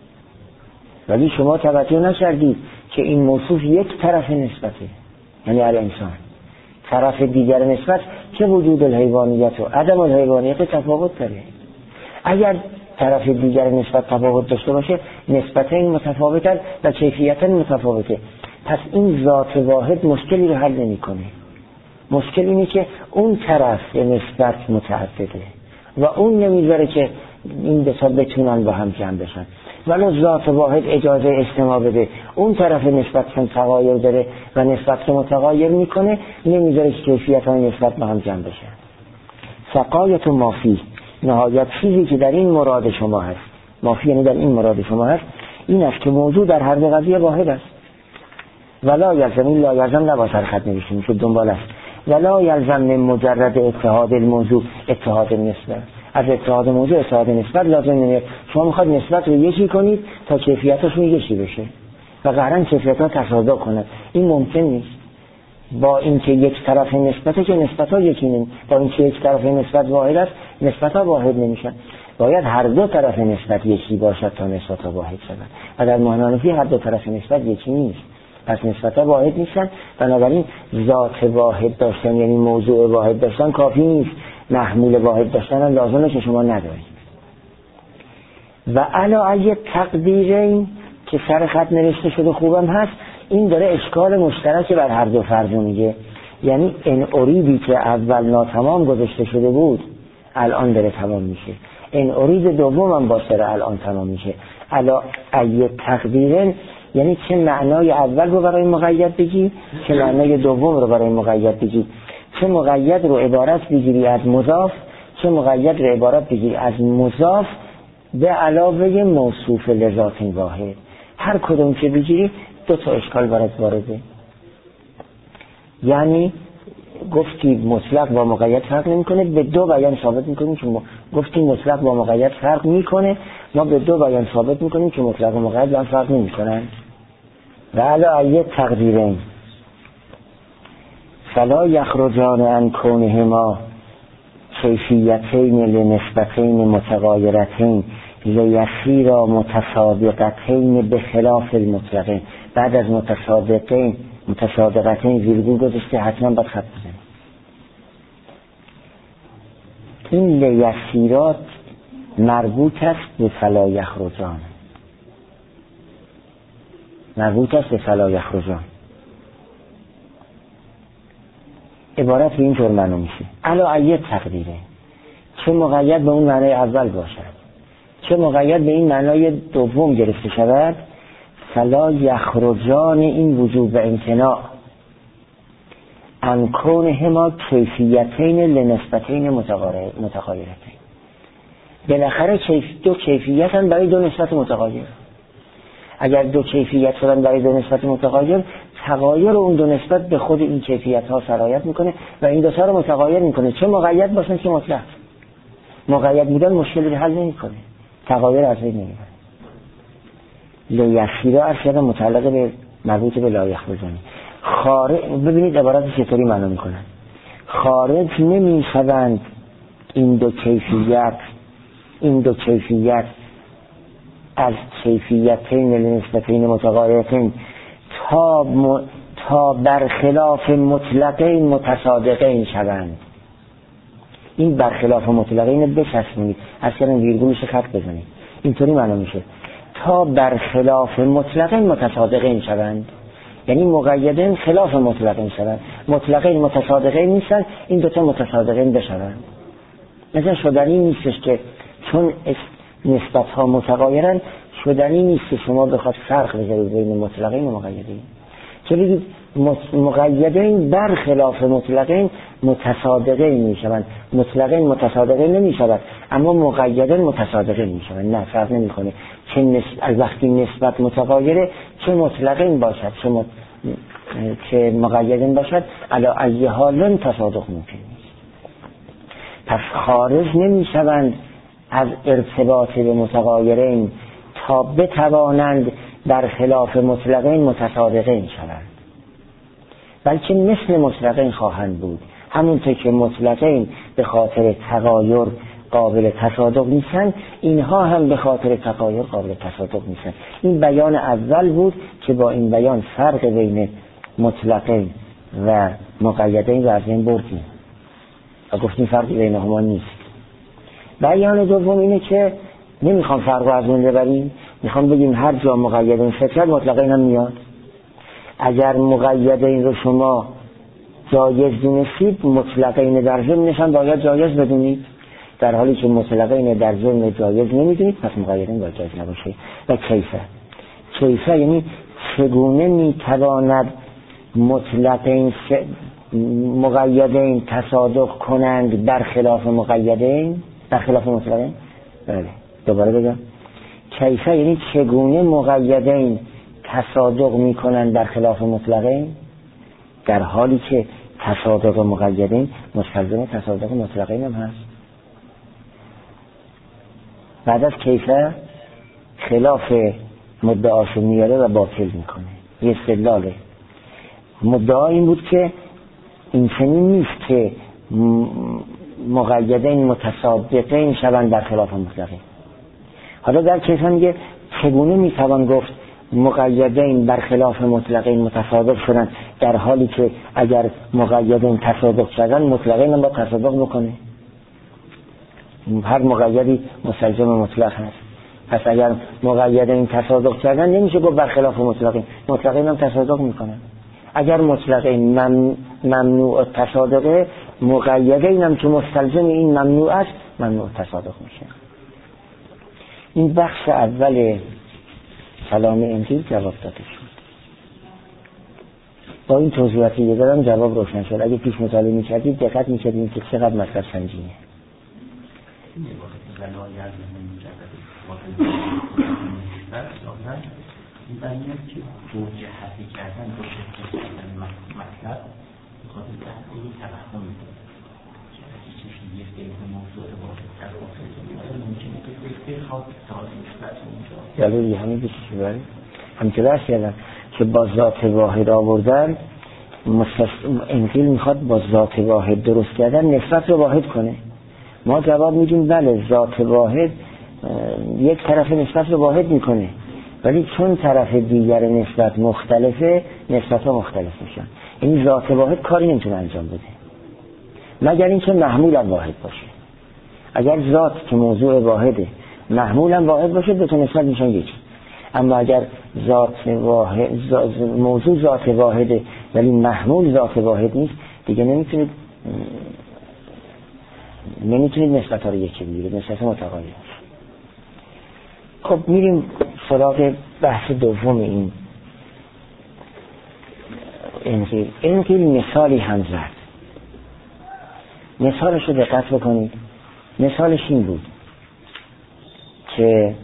ولی شما توجه نکردید که این موصوف یک طرف نسبته، یعنی الانسان. طرف دیگر نسبت که وجود الحیوانیت و عدم الحیوانیت تفاوت داره. اگر طرف دیگر نسبت تفاوت داشته باشه، نسبتین متفاوتن و کیفیتن متفاوته. پس این ذات واحد مشکلی رو حل نمی‌کنه. مشکل اینه که اون طرف نسبت متعدده و اون نمیذاره که این دو تا بتونن با هم جمع بشن. ولی ذات واحد اجازه اجتماع بده، اون طرف نسبت چون تغایر داره و نسبت که متغایر میکنه، نمیذاره که کیفیت های نسبت با هم جمع بشن. سقایت و مافی، نهایت چیزی که در این مراد شما هست، مافی یعنی در این مراد شما هست، این است که موضوع در هر دو قضیه واحد است. ولا یلزم، این لا یلزم نبا سرخط نوشتیم که دنبال است. ولا یلزم من مجرد اتحاد الموضوع اتحاد نسبت. از اتحاد موضوع اتحاد نسبت لازم نمیاد. شما میخواد نسبت رو یکی کنید تا کیفیتشون یکی بشه و قرن کیفیت ها تصادق کنند. این ممکن نیست. با اینکه یک طرف نسبته که نسبت ها یکی نمی، با اینکه یک طرف نسبت واحد است نسبت ها واحد نمیشن. باید هر دو طرف نسبت یکی باشد تا نسبت ها واحد شود و در معنی هر دو طرف نسبت یکی نیست، پس نسبت ها واحد نیستن. بنابراین ذات واحد داشتن یعنی موضوع واحد داشتن کافی نیست، محمول واحد داشتن هم لازمه که شما ندارید. و علاوه تقدیرین که سر خط نوشته شده خوبم هست، این داره اشکال مشترک بر هر دو فرد میگه. یعنی این اریدی که اول ناتمام گذاشته شده بود الان داره تمام میشه، این ارید دوم هم با سر الان تمام میشه. علاوه تقدیرین یعنی چه معنای اول رو برای مقید بگی، چه معنای دوم رو برای مقید بگی، چه مقید رو عبارت بگیری از مضاف، چه مقید رو عبارت بگیری از مضاف به علاوه موصوف لذات واحد. هر کدوم که بگیری دو تا اشکال برات وارده. یعنی گفتی مطلق با مقید فرق نمیکنه، به دو بیان ثابت میکنیم که م... گفتی مطلق با مقید فرق میکنه، ما به دو بیان ثابت میکنیم که مطلق و مقید با فرق نمیکنن. و علی تقدیرین فلا یخرجان عن کونهما کیفیتین لنسبتین متغایرتین لیسیرا متصادقتین به خلاف المطلقین. بعد از متصادقین متصادقتین ویرگول گذاشته، حتما باید خط بزنیم. این لیسیرات مربوط است به فلا یخرجان، مربوط است به فلا یخرجان. عبارت به این طور معنی میشه علاوه تقدیره چه مقید به اون معنای اول باشد چه مقید به این معنای دوم گرفته شود، فلا یخرجان این وجوب و امتناع عن کونهما کیفیتین لنسبتین متغایرتین. بالاخره دو کیفیت هم برای دو نسبت متغایر. اگر دو کیفیت شدن برای دو نسبت متغایر، تغایر اون دو نسبت به خود این کیفیت ها سرایت میکنه و این دو تا رو متغایر میکنه، چه مقید باشن چه مطلق. مقید بودن مشکلی حل نمیکنه، تغایر از بین نمیبره. لیخیرا ارشد متعلق به مربوط به لایخ بزنی خارج. ببینید عبارت چطوری معنا میکنن. خارج نمیشوند این دو کیفیت این دو کیفیت از کیفیتین لنسبتین متغایرتین تا م... تا برخلاف مطلقین متصادقین شوند. این برخلاف مطلقین بچسبونید، اصلا ویرگولش خط بزنید، اینطوری معنا میشه تا برخلاف مطلقین متصادقین شوند، یعنی مقیدین خلاف مطلقین شوند، مطلقین متصادقین نیستن، این دوتا متصادقین بشوند. مثلا شدنی نیستش که چون نسبت ها متغایرن شدنی نیست که شما بخواد فرق بذارید بین مطلقین و مقیدین. چه بگید مقیدین برخلاف مطلقین متصادقین میشوند، مطلقین متصادقین نمیشوند، اما مقیدین متصادقین میشوند. نه، فرق نمیکنه چه نسبت از وقتی نسبت متغایره، چه مطلقین باشد چه مت... چه مقیدین باشد، علی ای حال تصادق ممکن نیست. پس خارج نمیشوند از ارتباط به متغایرین تا بتوانند در خلاف مطلقین متصادقین شوند، بلکه مثل مطلقین خواهند بود. همونطور که مطلقین به خاطر تغایر قابل تصادق نیستن، اینها هم به خاطر تغایر قابل تصادق نیستن. این بیان اول بود که با این بیان فرق بین مطلقین و مقیدین رو از این بردیم و گفتیم فرقی بینهما نیست. بیان دوم اینه که نمیخوام فرق رو از اون ببریم، میخوام بگیم هر جا مقیدین فکر مطلقین هم میاد. اگر مقیدین رو شما جایز دونستید، مطلقین در ضمنش هم باید جایز بدونید، در حالی که مطلقین در ضمن جایز نمیدونید، پس مقیدین باید جایز نباشه. و کیفه کیفه یعنی چگونه میتواند مطلقین ف... مقیدین تصادق کنند برخلاف مقیدین برخلاف مطلقین. بله دوباره بگم، کیفه یعنی چگونه مقیدین تصادق میکنند برخلاف مطلقین، در حالی که تصادق مقیدین مستلزم تصادق مطلقین هم هست. بعد از کیفه خلاف مدعاشو میاره و باطل میکنه. یه استدلاله. مدعا این بود که این چنین نیست که مقیدین متصادقین شوند برخلاف مطلقین. حالا در کیفه میگه چگونه میتوان گفت مقیدین برخلاف مطلقین متصادق شدن، در حالی که اگر مقیدین تصادق شدن مطلقین هم با تصادق بکنه. هر مقیدی مستلزم مطلق هست. پس اگر مقیدین تصادق کردن نمیشه گفت برخلاف مطلقین، مطلقین هم تصادق میکنن. اگر مطلقین مم... ممنوع تصادقه، مقیدین هم که مستلزم این ممنوع است ممنوع تصادق میشه. این بخش اول کلام انجیل جواب داده شد. با این توضیحاتی که دادم جواب روشن شد. اگه پیش مطالعه میکردید دقت میکردید که چقدر مطلب سنجینه. این بیانیت که دو جهتی کردن دو جهتی کردن مطلب بخاطر تحقیق توهم میده که از چیزی یک دیگه موضوع واحد در واقع ممکنه که بخواد تا نسبت اونجا یعنی همین بسیاری برای همچه درست کردن که با ذات واحد آوردن. انجیل میخواد با ذات واحد درست کردن نسبت رو واحد کنه. ما جواب میدیم بله ذات واحد یک طرف نسبت رو واحد میکنه، ولی چون طرف دیگر نسبت مختلفه نسبت ها مختلف میشن. این ذات واحد کاری نمیتونه انجام بده مگر اینکه محمول هم واحد باشه. اگر ذات که موضوع واحده محمول هم واحد باشه دو تا نسبت میشن یکی. اما اگر ذات واحد موضوع ذات واحده ولی محمول ذات واحد نیست، دیگه نمیتونید نمیتونید نسبت ها رو یکی بگیرید، نسبت متقابل. خب میریم سراغ بحث دوم این انقیل. انقیل مثالی هم زد، مثالش رو دقت بکنید. مثالش این بود که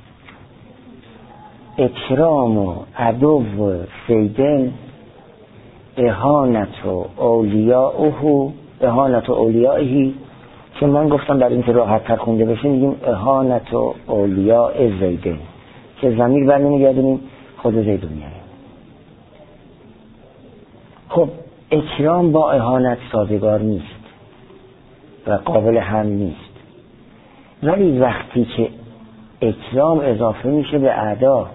اکرام و عدو و فیدن اهانت و اولیاءه اهانت و اولیائهی، که من گفتم در این که راحت تر خونده بشه میگیم اهانت و اولیاء زیدن، که ضمیر بر نمیگردونیم خود زید رو میاریم. خب اکرام با اهانت سازگار نیست و قابل هم نیست، ولی وقتی که اکرام اضافه میشه به اعدا،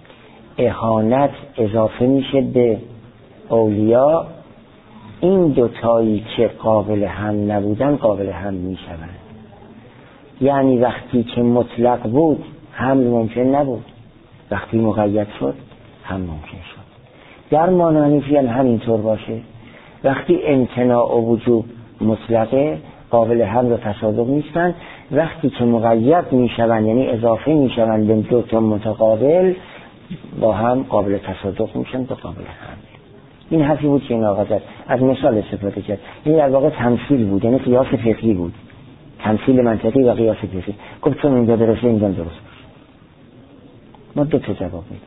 اهانت اضافه میشه به اولیاء، این دوتایی که قابل هم نبودن قابل هم میشوند. یعنی وقتی که مطلق بود هم ممکن نبود، وقتی مقید شد هم ممکن شد. در مانعنیفی هم همینطور باشه، وقتی امتناع و وجوب مطلقه قابل هم و تصادق نیستن، وقتی که مقید میشوند یعنی اضافه میشوند به دو تا متقابل با هم قابل تصادق میشن به قابل هم. این حرفی بود که این آقا زد، از مثال استفاده کرد. این در واقع تمثیل بود، یعنی قیاس فقهی بود، تمثیل منطقی و قیاس فقهی. گفت چون اینجا درسته اینجا درست باشه. ما دو تا جواب میدیم.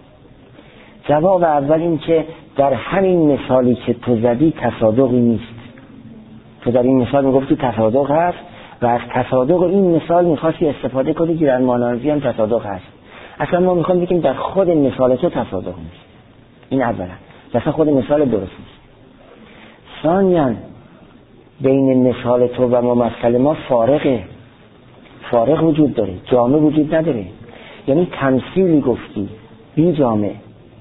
جواب اول این که در همین مثالی که تو زدی تصادقی نیست. تو در این مثال میگفتی تصادق هست و از تصادق این مثال میخواستی استفاده کنی که در مانازی هم تصادق هست. اصلا ما میخوام بگیم در خود مثال تو تصادق نیست. این اولا، اصلا خود مثال درست نیست. ثانیاً بین مثال تو و ممثل ما فارقه، فارق وجود داره، جامع وجود نداره. یعنی تمثیلی گفتی بی جامع،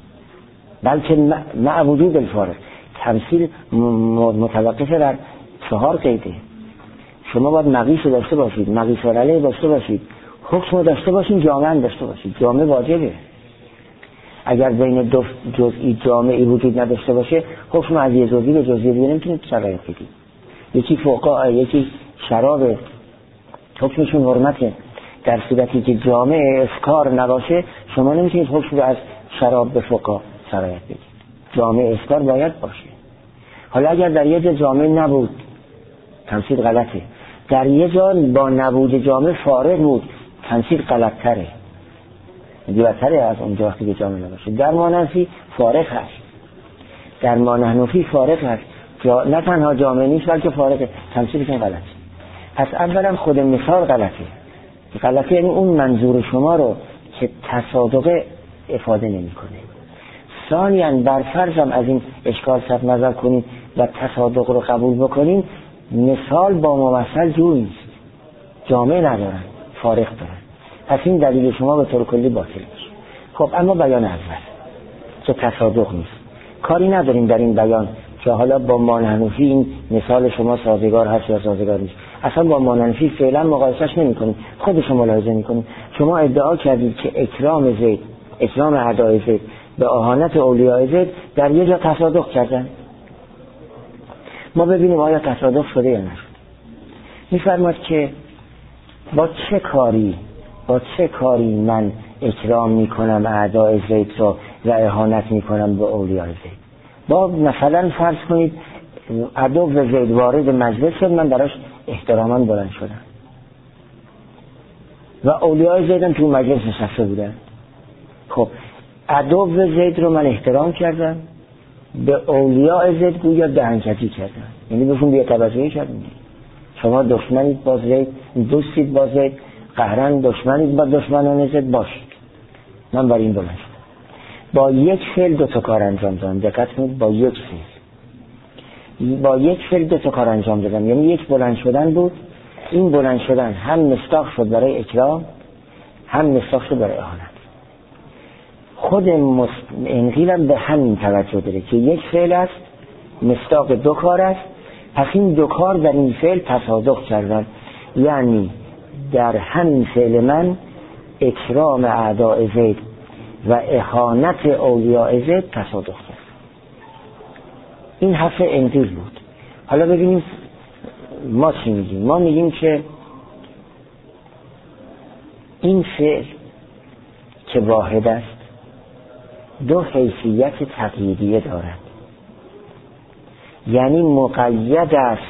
بلکه مع وجود الفارق. تمثیل متوقفه در چهار قیده. شما باید مقیس داشته باشید، مقیس علیه داشته باشید، حکم داشته باشید، جامع داشته باشید. جامع واجبه. اگر بین دو جزئی جامعی وجود نداشته باشه، حکم از یه جزئی به جزئی دیگه نمیتونید شرایط بدید. یکی فقها، یکی شراب، حکمشون حرمته. در صورتی که جامع اسکار نباشه شما نمیتونید حکم از شراب به فقها شرایط بدید. جامع اسکار باید باشه. حالا اگر در یه جا جامع نبود تمثیل غلطه، در یه جا با نبود جامع فارغ بود تمثیل غلط‌تره، دیوتره از اونجا وقتی که جامع نباشه. در مانحنفی فارغ هست، در مانحنفی فارغ هست، جا... نه تنها جامع نیست بلکه فارغه، تمثیل که غلطه. پس اولا خود مثال غلطه. غلطه یعنی اون منظور شما رو که تصادق افاده نمی کنه. ثانیاً بر فرضم از این اشکال صرف نظر کنید و تصادق رو قبول بکنید، مثال با ممثل جور نیست، جامع ندارن، فارغ دارن. پس این دلیل شما به طور کلی باطل میشه. خب اما بیان اول که تصادق نیست، کاری نداریم در این بیان که حالا با مانحنفی این مثال شما سازگار هست یا سازگار نیست. اصلا با مانحنفی فعلا مقایسش نمی کنیم، خود شما ملاحظه می کنیم. شما ادعا کردید که اکرام زید، اکرام اعدای زید به اهانت اولیاء زید در یه جا تصادق کردن. ما ببینیم آیا تصادق شده یا نشد. میفرماد که با چه کاری با چه کاری من اکرام میکنم اعدای زید رو و اهانت میکنم به اولیاء زید. با مثلا فرض کنید عدو زید وارد مجلس شد، من براش احتراما بلند شدم و اولیاء زید هم تو مجلس نشسته بودن. خب عدو زید رو من احترام کردم، به اولیاء زید گویا دهنکجی کردم، یعنی بهشون بی‌توجهی کردم. شما دشمنید با زید، دوستید با زید، قهرن دشمنید با دشمنان زید، باشید. من بر این بلند شدم، با یک فعل دو تا کار انجام دادم. دقت کنید، با یک فعل با یک فعل دو تا کار انجام دادم. یعنی یک بلند شدن بود، این بلند شدن هم مصداق شد برای اکرام، هم مصداق شد برای اهانت. خود انقیل هم به همین توجه داره که یک فعل است، مصداق دو کار است، پس این دو کار در این فعل تصادق کردن. یعنی در همین فعل من اکرام اعداء زید و اهانت اولیاء زید تصادق کرد. این حرف انقیل بود. حالا ببینیم ما چی میگیم؟ ما میگیم که این فعل که واحد است دو حیثیت تقییدیه دارد، یعنی مقید است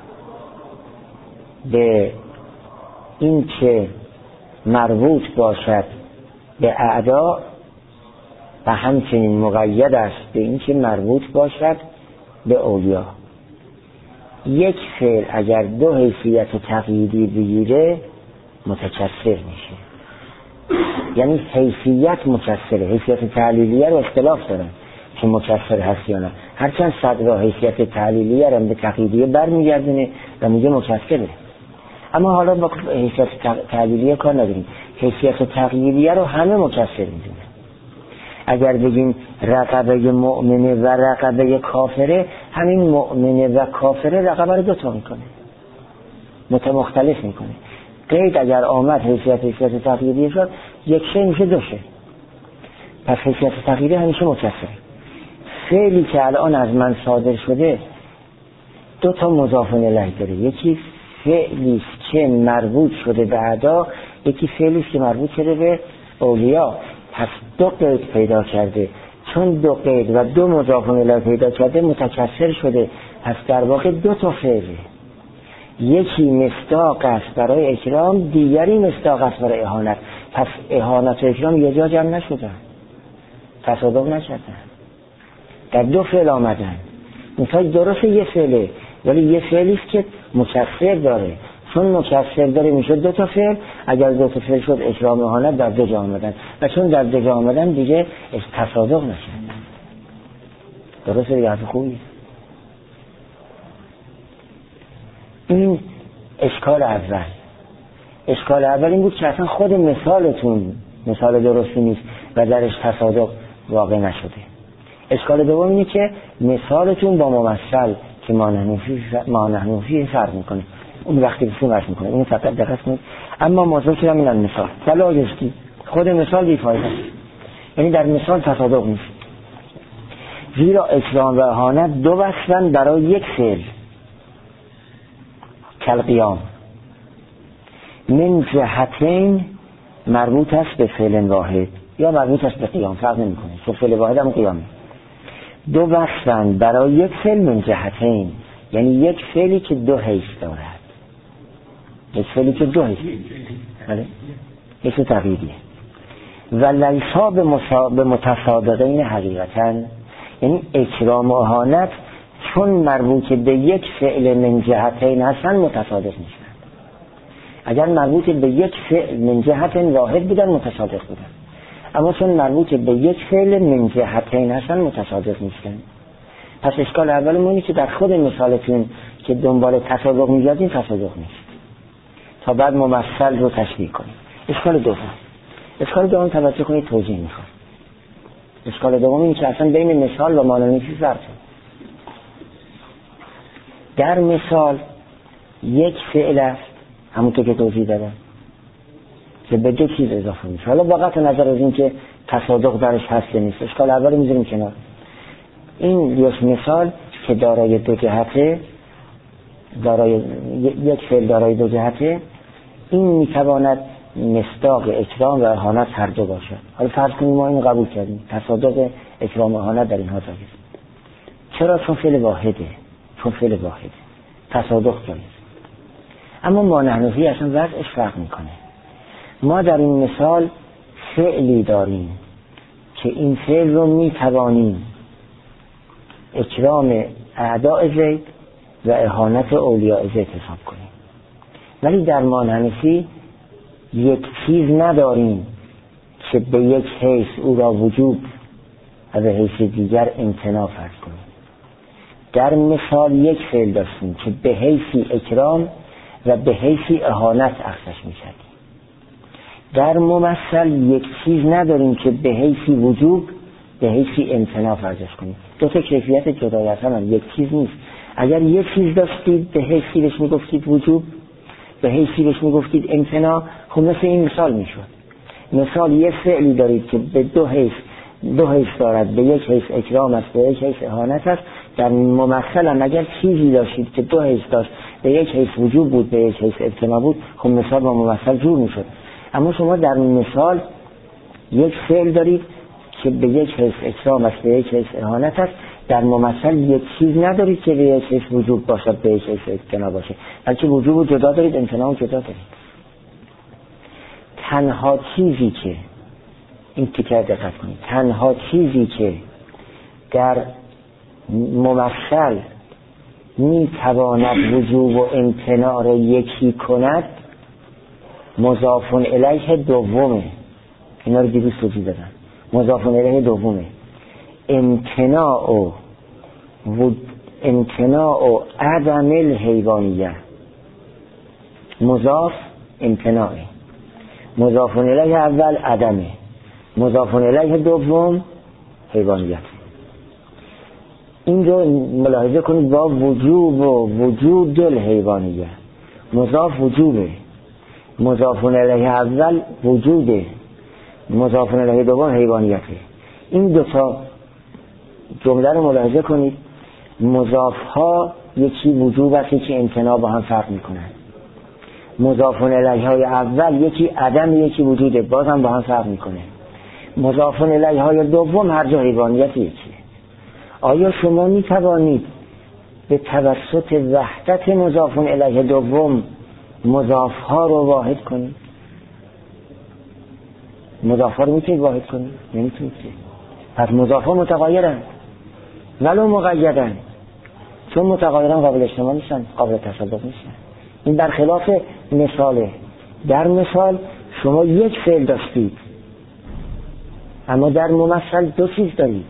به این که مربوط باشد به اعدا و همچنین مقید است به این که مربوط باشد به اولیا. یک فعل اگر دو حیثیت تقییدی بگیره متکثر میشه، یعنی حیثیت مکثره. حیثیت تعلیلیه رو اختلاف دارن که مکثر هست یا نه، هرچند صدرا حیثیت تعلیلیه رو به تقییدیه برمیگردونه و میگه مکثره. اما حالا با حیثیت تعلیلیه کار نداریم، حیثیت تقییدیه رو همه مکثر میدونه. اگر بگیم رقبه مؤمنه و رقبه کافره، همین مؤمنه و کافره رقبه رو دوتا میکنه، متمختلف میکنه. قید اگر آمد حیثیت حیثیت تقییدی شد، یک شی میشه دو شی، پس حیثیت تقییدی همیشه مکثره. فعلی که الان از من صادر شده دو تا مضاف الیه داره، یکی فعلی که مربوط شده به اعدا، یکی فعلی که مربوط شده به اولیا. پس دو قید پیدا کرده، چون دو قید و دو مضاف الیه پیدا کرده متکثر شده. پس در واقع دو تا فعله، یکی مصداق است برای اکرام، دیگری مصداق است برای اهانت. پس اهانت و اکرام یه جا جمع نشدن، تصادف نشدن، در دو فعل آمدن. مثال درست یه فعله ولی یه فعلی است که مکثر داره، چون مکثر داره میشه دو تا فعل. اگر دو تا فعل شد اکرام و اهانت در دو جا آمدن، و چون در دو جا آمدن دیگه تصادف نشدن. درست دیگه حرف خوبی. این اشکال اول. اشکال اول این بود که اصلا خود مثالتون مثال درستی نیست و درش تصادق واقع نشده. اشکال دوم اینه که مثالتون با ممثل که ما نحنوفی فرق میکنه، اون وقتی بسیم ورش میکنه، اون فقط دقت کنید. اما موضوع که همین مثال فلا یستی، خود مثال بیفایده است، یعنی در مثال تصادق نیست. زیرا اکرام و اهانت دو وصفن برای یک فعل، کالقیام من جهتین مربوط است به فعل واحد یا مربوط است به قیام، فرق نمیکنه، چون فعل واحد هم قیامه. دو وصفن برای یک فعل من جهتین، یعنی یک فعلی که دو حیث دارد، یک فعلی که دو حیث بله حیث تقییدیه. و لیسا به متصادقین حقیقتا، یعنی اکرام و اهانت چون مربوط به یک فعل من جهتین هستن متصادق نیستن. اگر مربوط به یک فعل من جهت واحد بودن متصادق بودن، اما چون مربوط به یک فعل من جهتین هستن متصادق نیستن. پس اشکال اولمون اینه که در خود مثالتون که دنبال تصادق می‌گردین تصادق نیست، تا بعد ممثل رو تشبیه کنیم. اشکال دوم اشکال دوم توجه کنید، توضیح می‌خوام. اشکال دوم اینه که اصلا بین مثال و مانونیسی فرق است. در مثال یک فعل است همونطور که توضیح دادم که به دو چیز اضافه میشه. حالا واقعا نظر از این که تصادق درش هست نیست، اشکال اول میذاریم کنار. این یک مثال که دارای دو جهته، دارای یک فعل دارای دو جهته، این میتواند مصداق اکرام و اهانت هر دو باشد. حالا فرض کنیم ما این قبول کردیم، تصادق اکرام و اهانت در اینها جایز. چرا؟ چون فعل واحده، چون فعل واحده تصادق جایز. اما ما نحنفی اصلا وضعش فرق میکنه. ما در این مثال فعلی داریم که این فعل رو میتوانیم اکرام اعداء زید و اهانت اولیاء زید حساب کنیم، ولی در ما نحنفی یک چیز نداریم که به یک حیث او را وجوب و به حیث دیگر امتناع فرض کنیم. در مثال یک فعل داشتیم که به حیثی اکرام و به حیثی اهانت اخذش می‌شد. در ممثل یک چیز نداریم که به حیثی وجوب به حیثی امتناع فرضش کنیم. دو تا کیفیت جدای از هم، یک چیز نیست. اگر یک چیز داشتید به حیثی بهش میگفتید وجوب، به حیثی بهش میگفتید امتناع، خب مثل این مثال میشد. مثال یه فعلی دارید که به دو حیث دو حیث دارد، به یک حیث اکرام است، به یک حیث اهانت است، در ممثل هم اگر چیزی داشتید که دو حیث داشت، به یک حیث وجود بود به یک حیث امتناع بود، خب مثال با ممثل جور میشد. اما شما در مثال یک فعل دارید که به یک حیث اکرام است، به یک حیث اهانت است. در ممثل یک چیز ندارید که به یک حیث وجود باشد به یک حیث امتناع باشه، بلکه وجود جدا دارید، امتناع جدا دارید. تنها چیزی که این تیکه دقت کنید، تنها چیزی که در ممثل می تواند وجوب و امتناع را یکی کند مضاف الیه دومه. اینا رو دیروز توضیح دادم. مضاف الیه دومه. امتناع و امتناع و عدم الحیوانیه. مضاف امتناعه، مضاف الیه اول عدمه، مضاف الیه دوم حیوانیت. این رو ملاحظه کنید با وجوب و وجود الحیوانیه. مضاف وجوبه، مضاف الیه اول وجوده، مضاف الیه دوم حیوانیته. این دو تا جمله رو ملاحظه کنید. مضاف ها یکی وجوب است، یکی امتناع با هم فرق میکنن. مضاف الیه های اول یکی عدم یکی وجوده، باز هم با هم فرق میکنه. مضاف الیه های دوم هر جا حیوانیت یکیه. آیا شما می توانید به توسط وحدت مضاف الیه دوم مضاف ها رو واحد کنید؟ مضاف ها رو میتونید واحد کنید؟ نمیتونید. پس مضاف ها متغایرن ولو مقیدن، چون متغایرن قابل اجتماع نیستن، قابل تصادف نیستن. این برخلاف مثاله. در مثال شما یک فعل داشتید اما در ممثل دو چیز دارید،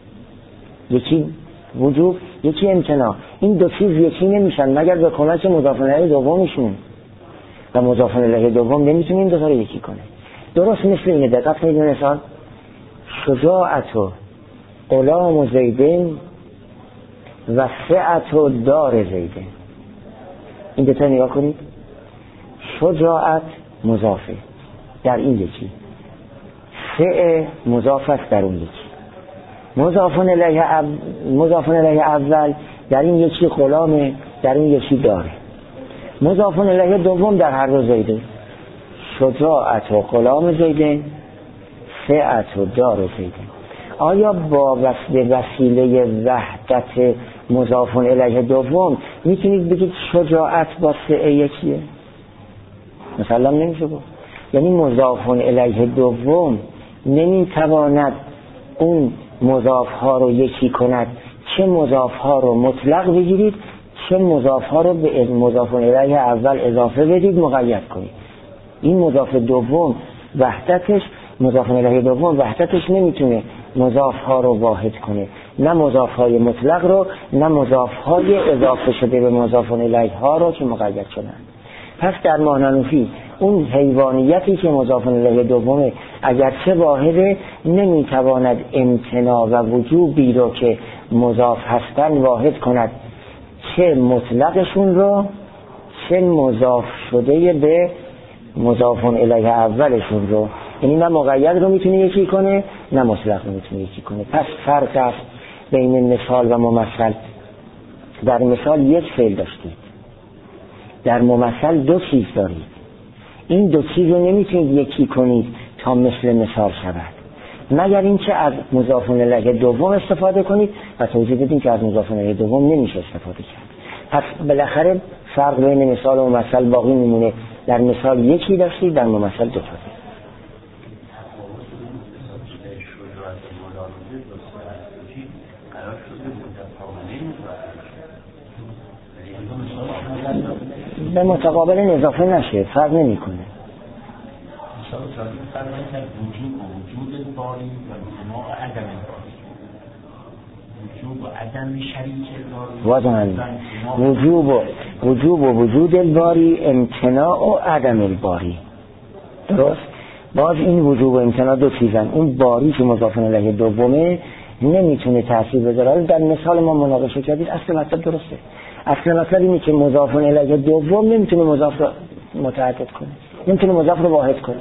یکی وجوب یکی امتناع. این دو چیز یکی نمیشن مگر به کمک مضاف الیه دومشون، و مضاف الیه دوم نمیتونه این دو تا رو یکی کنه. درست مثل اینه. دقت کنید. مثال شجاعت و غلام زیدین و سعت و دار زیدین. این دو تا نگاه کنید. شجاعت مضافه در این یکی، سع مضاف است در اون یکی. مضاف الیه اول مضاف الیه اول در این یکی غلامه، در این یکی داره. مضاف الیه دوم در هر دو زیده. شجاعت و غلام زیدین، سعت و دار زیدین. آیا با وسیله وحدت مضاف الیه دوم میتونید بگید شجاعت با سعه یکیه؟ مثلا نمیشه گفت. یعنی مضاف الیه دوم نمیتواند اون مضاف ها رو یکی کند. چه مضاف ها رو مطلق بگیرید، چه مضاف ها رو به مضاف الیه اول اضافه بدید مقید کنید. این مضاف دوم وحدتش مضاف الیه دوم وحدتش نمیتونه مضاف ها رو واحد کنه، نه مضاف های مطلق رو، نه مضاف های اضافه شده به مضاف الیه ها رو که مقید شدن. پس در مانعنوفی اون حیوانیتی که مضاف الیه دومه اگرچه واحده نمیتواند امتناع و وجوبی رو که مضاف هستن واحد کند، چه مطلقشون رو چه مضاف شده به مضاف الیه اولشون رو. یعنی نه مقید رو میتونه یکی کنه نه مطلق رو میتونه یکی کنه. پس فرق است بین مثال و ممثل. در مثال یک فعل داشتید، در ممثل دو چیز دارید. این دو چیز رو نمیتونید یکی کنید تا مثل مثال شود، مگر اینکه از مضاف الیه دوم استفاده کنید و توضیح بدیم که از مضاف الیه دوم نمیشه استفاده کرد. پس بالاخره فرق بین مثال و ممثل باقی میمونه. در مثال یکی داشتید، در ممثل دو تا. به متقابل اضافه نشه، فرق نمی کنه. مثال جالب فرق کرد وجود و وجود باری و امتناع و عدم باری. وجود و عدم شریک باری. وجوب و وجوب و وجود باری، امتناع و عدم باری. درست؟ باز این وجوب و امتناع دو چیزن. اون باری که مضاف الیه دومه نمیتونه تاثیر بذاره. در مثال ما مناقشه کردید، اصل مطلب درسته. اصل مطلب اینه که مضاف الیه دوم نمیتونه مضاف رو متعدد کنه، نمیتونه مضاف رو واحد کنه.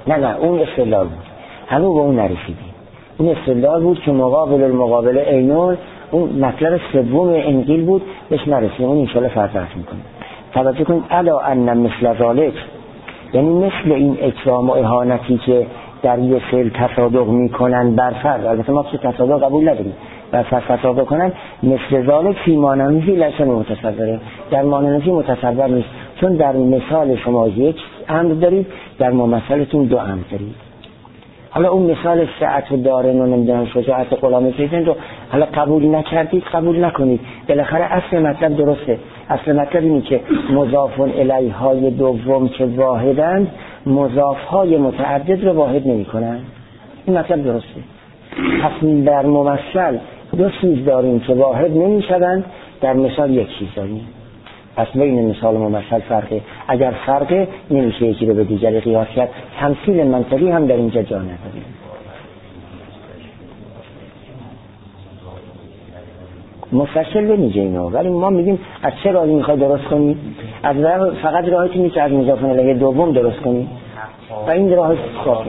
نه نه اون استدلال بود، هنوز به اون نرسیدیم. اون استدلال بود که مقابل المقابل عینون، اون مطلب سوم انجیل بود، بهش نرسیدیم. اون انشاءالله فردا بحث میکنیم. توجه کنید الا ان مثل ذالک، یعنی مثل این اکرام و اهانتی که در یه فعل تصادق میکنن بر فرد، البته ما که تصادق قبول نداریم، بر فرد تصادق کنن، مثل ذالک فی ماننزی لسن متصوره، در ماننزی متصور نیست، چون در مثال شما یک امر دارید، در ممثلتون دو امر دارید. حالا اون مثال سعت و دارن و نمیدونم شجاعت غلام سیدن رو حالا قبول نکردید، قبول نکنید، بالاخره اصل مطلب درسته. اصل مطلب اینه که مضاف الیه های دوم که واحدند، مضاف های متعدد رو واحد نمی کنن. این مطلب درسته. پس در ممثل دو چیز داریم که واحد نمی شدن، در مثال یک چیز داریم. پس بین مثال و ممثل فرقه. اگر فرقه نمیشه یکی رو به دیگری قیاس کرد. تمثیل منطقی هم در اینجا جا نداره. مفصل نمیگه اینو، ولی ما میگیم از چه راهی میخوای درست کنی؟ از راه فقط راهی نیست از مضاف الیه دوم درست کنی و این راه کافی.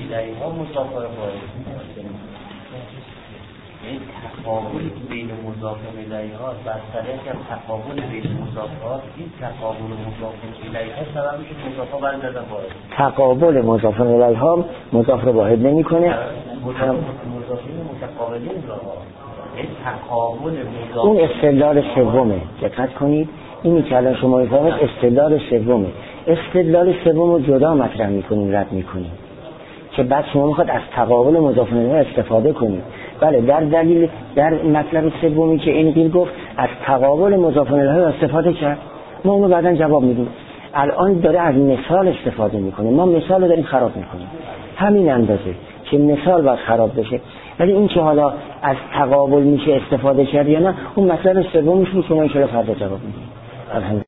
این تقابلی که بین مضاف الیه ها بر طریق تقابل بین مضاف ها، این تقابل مضاف الیه ها سبب میشه مضاف ها برگردن واحد. تقابل مضاف الیه ها مضاف رو واحد نمیکنه. مضافین متقابلین را این تقابل مضاف، اون استدلال سومه. دقت کنید اینی که الان شما میفهمید استدلال سومه. استدلال سوم رو جدا مطرح میکنیم، رد میکنیم که بعد شما میخواد از تقابل مضاف الیه استفاده کنید. بله در دلیل در مطلب سومی که انجیل گفت از تقابل مضاف الیه استفاده کرد، ما اونو بعداً جواب میدیم. الان داره از مثال استفاده میکنه، ما مثال رو داریم خراب میکنیم. همین اندازه که مثال باید خراب بشه، ولی این که حالا از تقابل میشه استفاده کرد یا نه، اون مطلب سومیش رو شما ان شاءالله فردا جواب میدیم.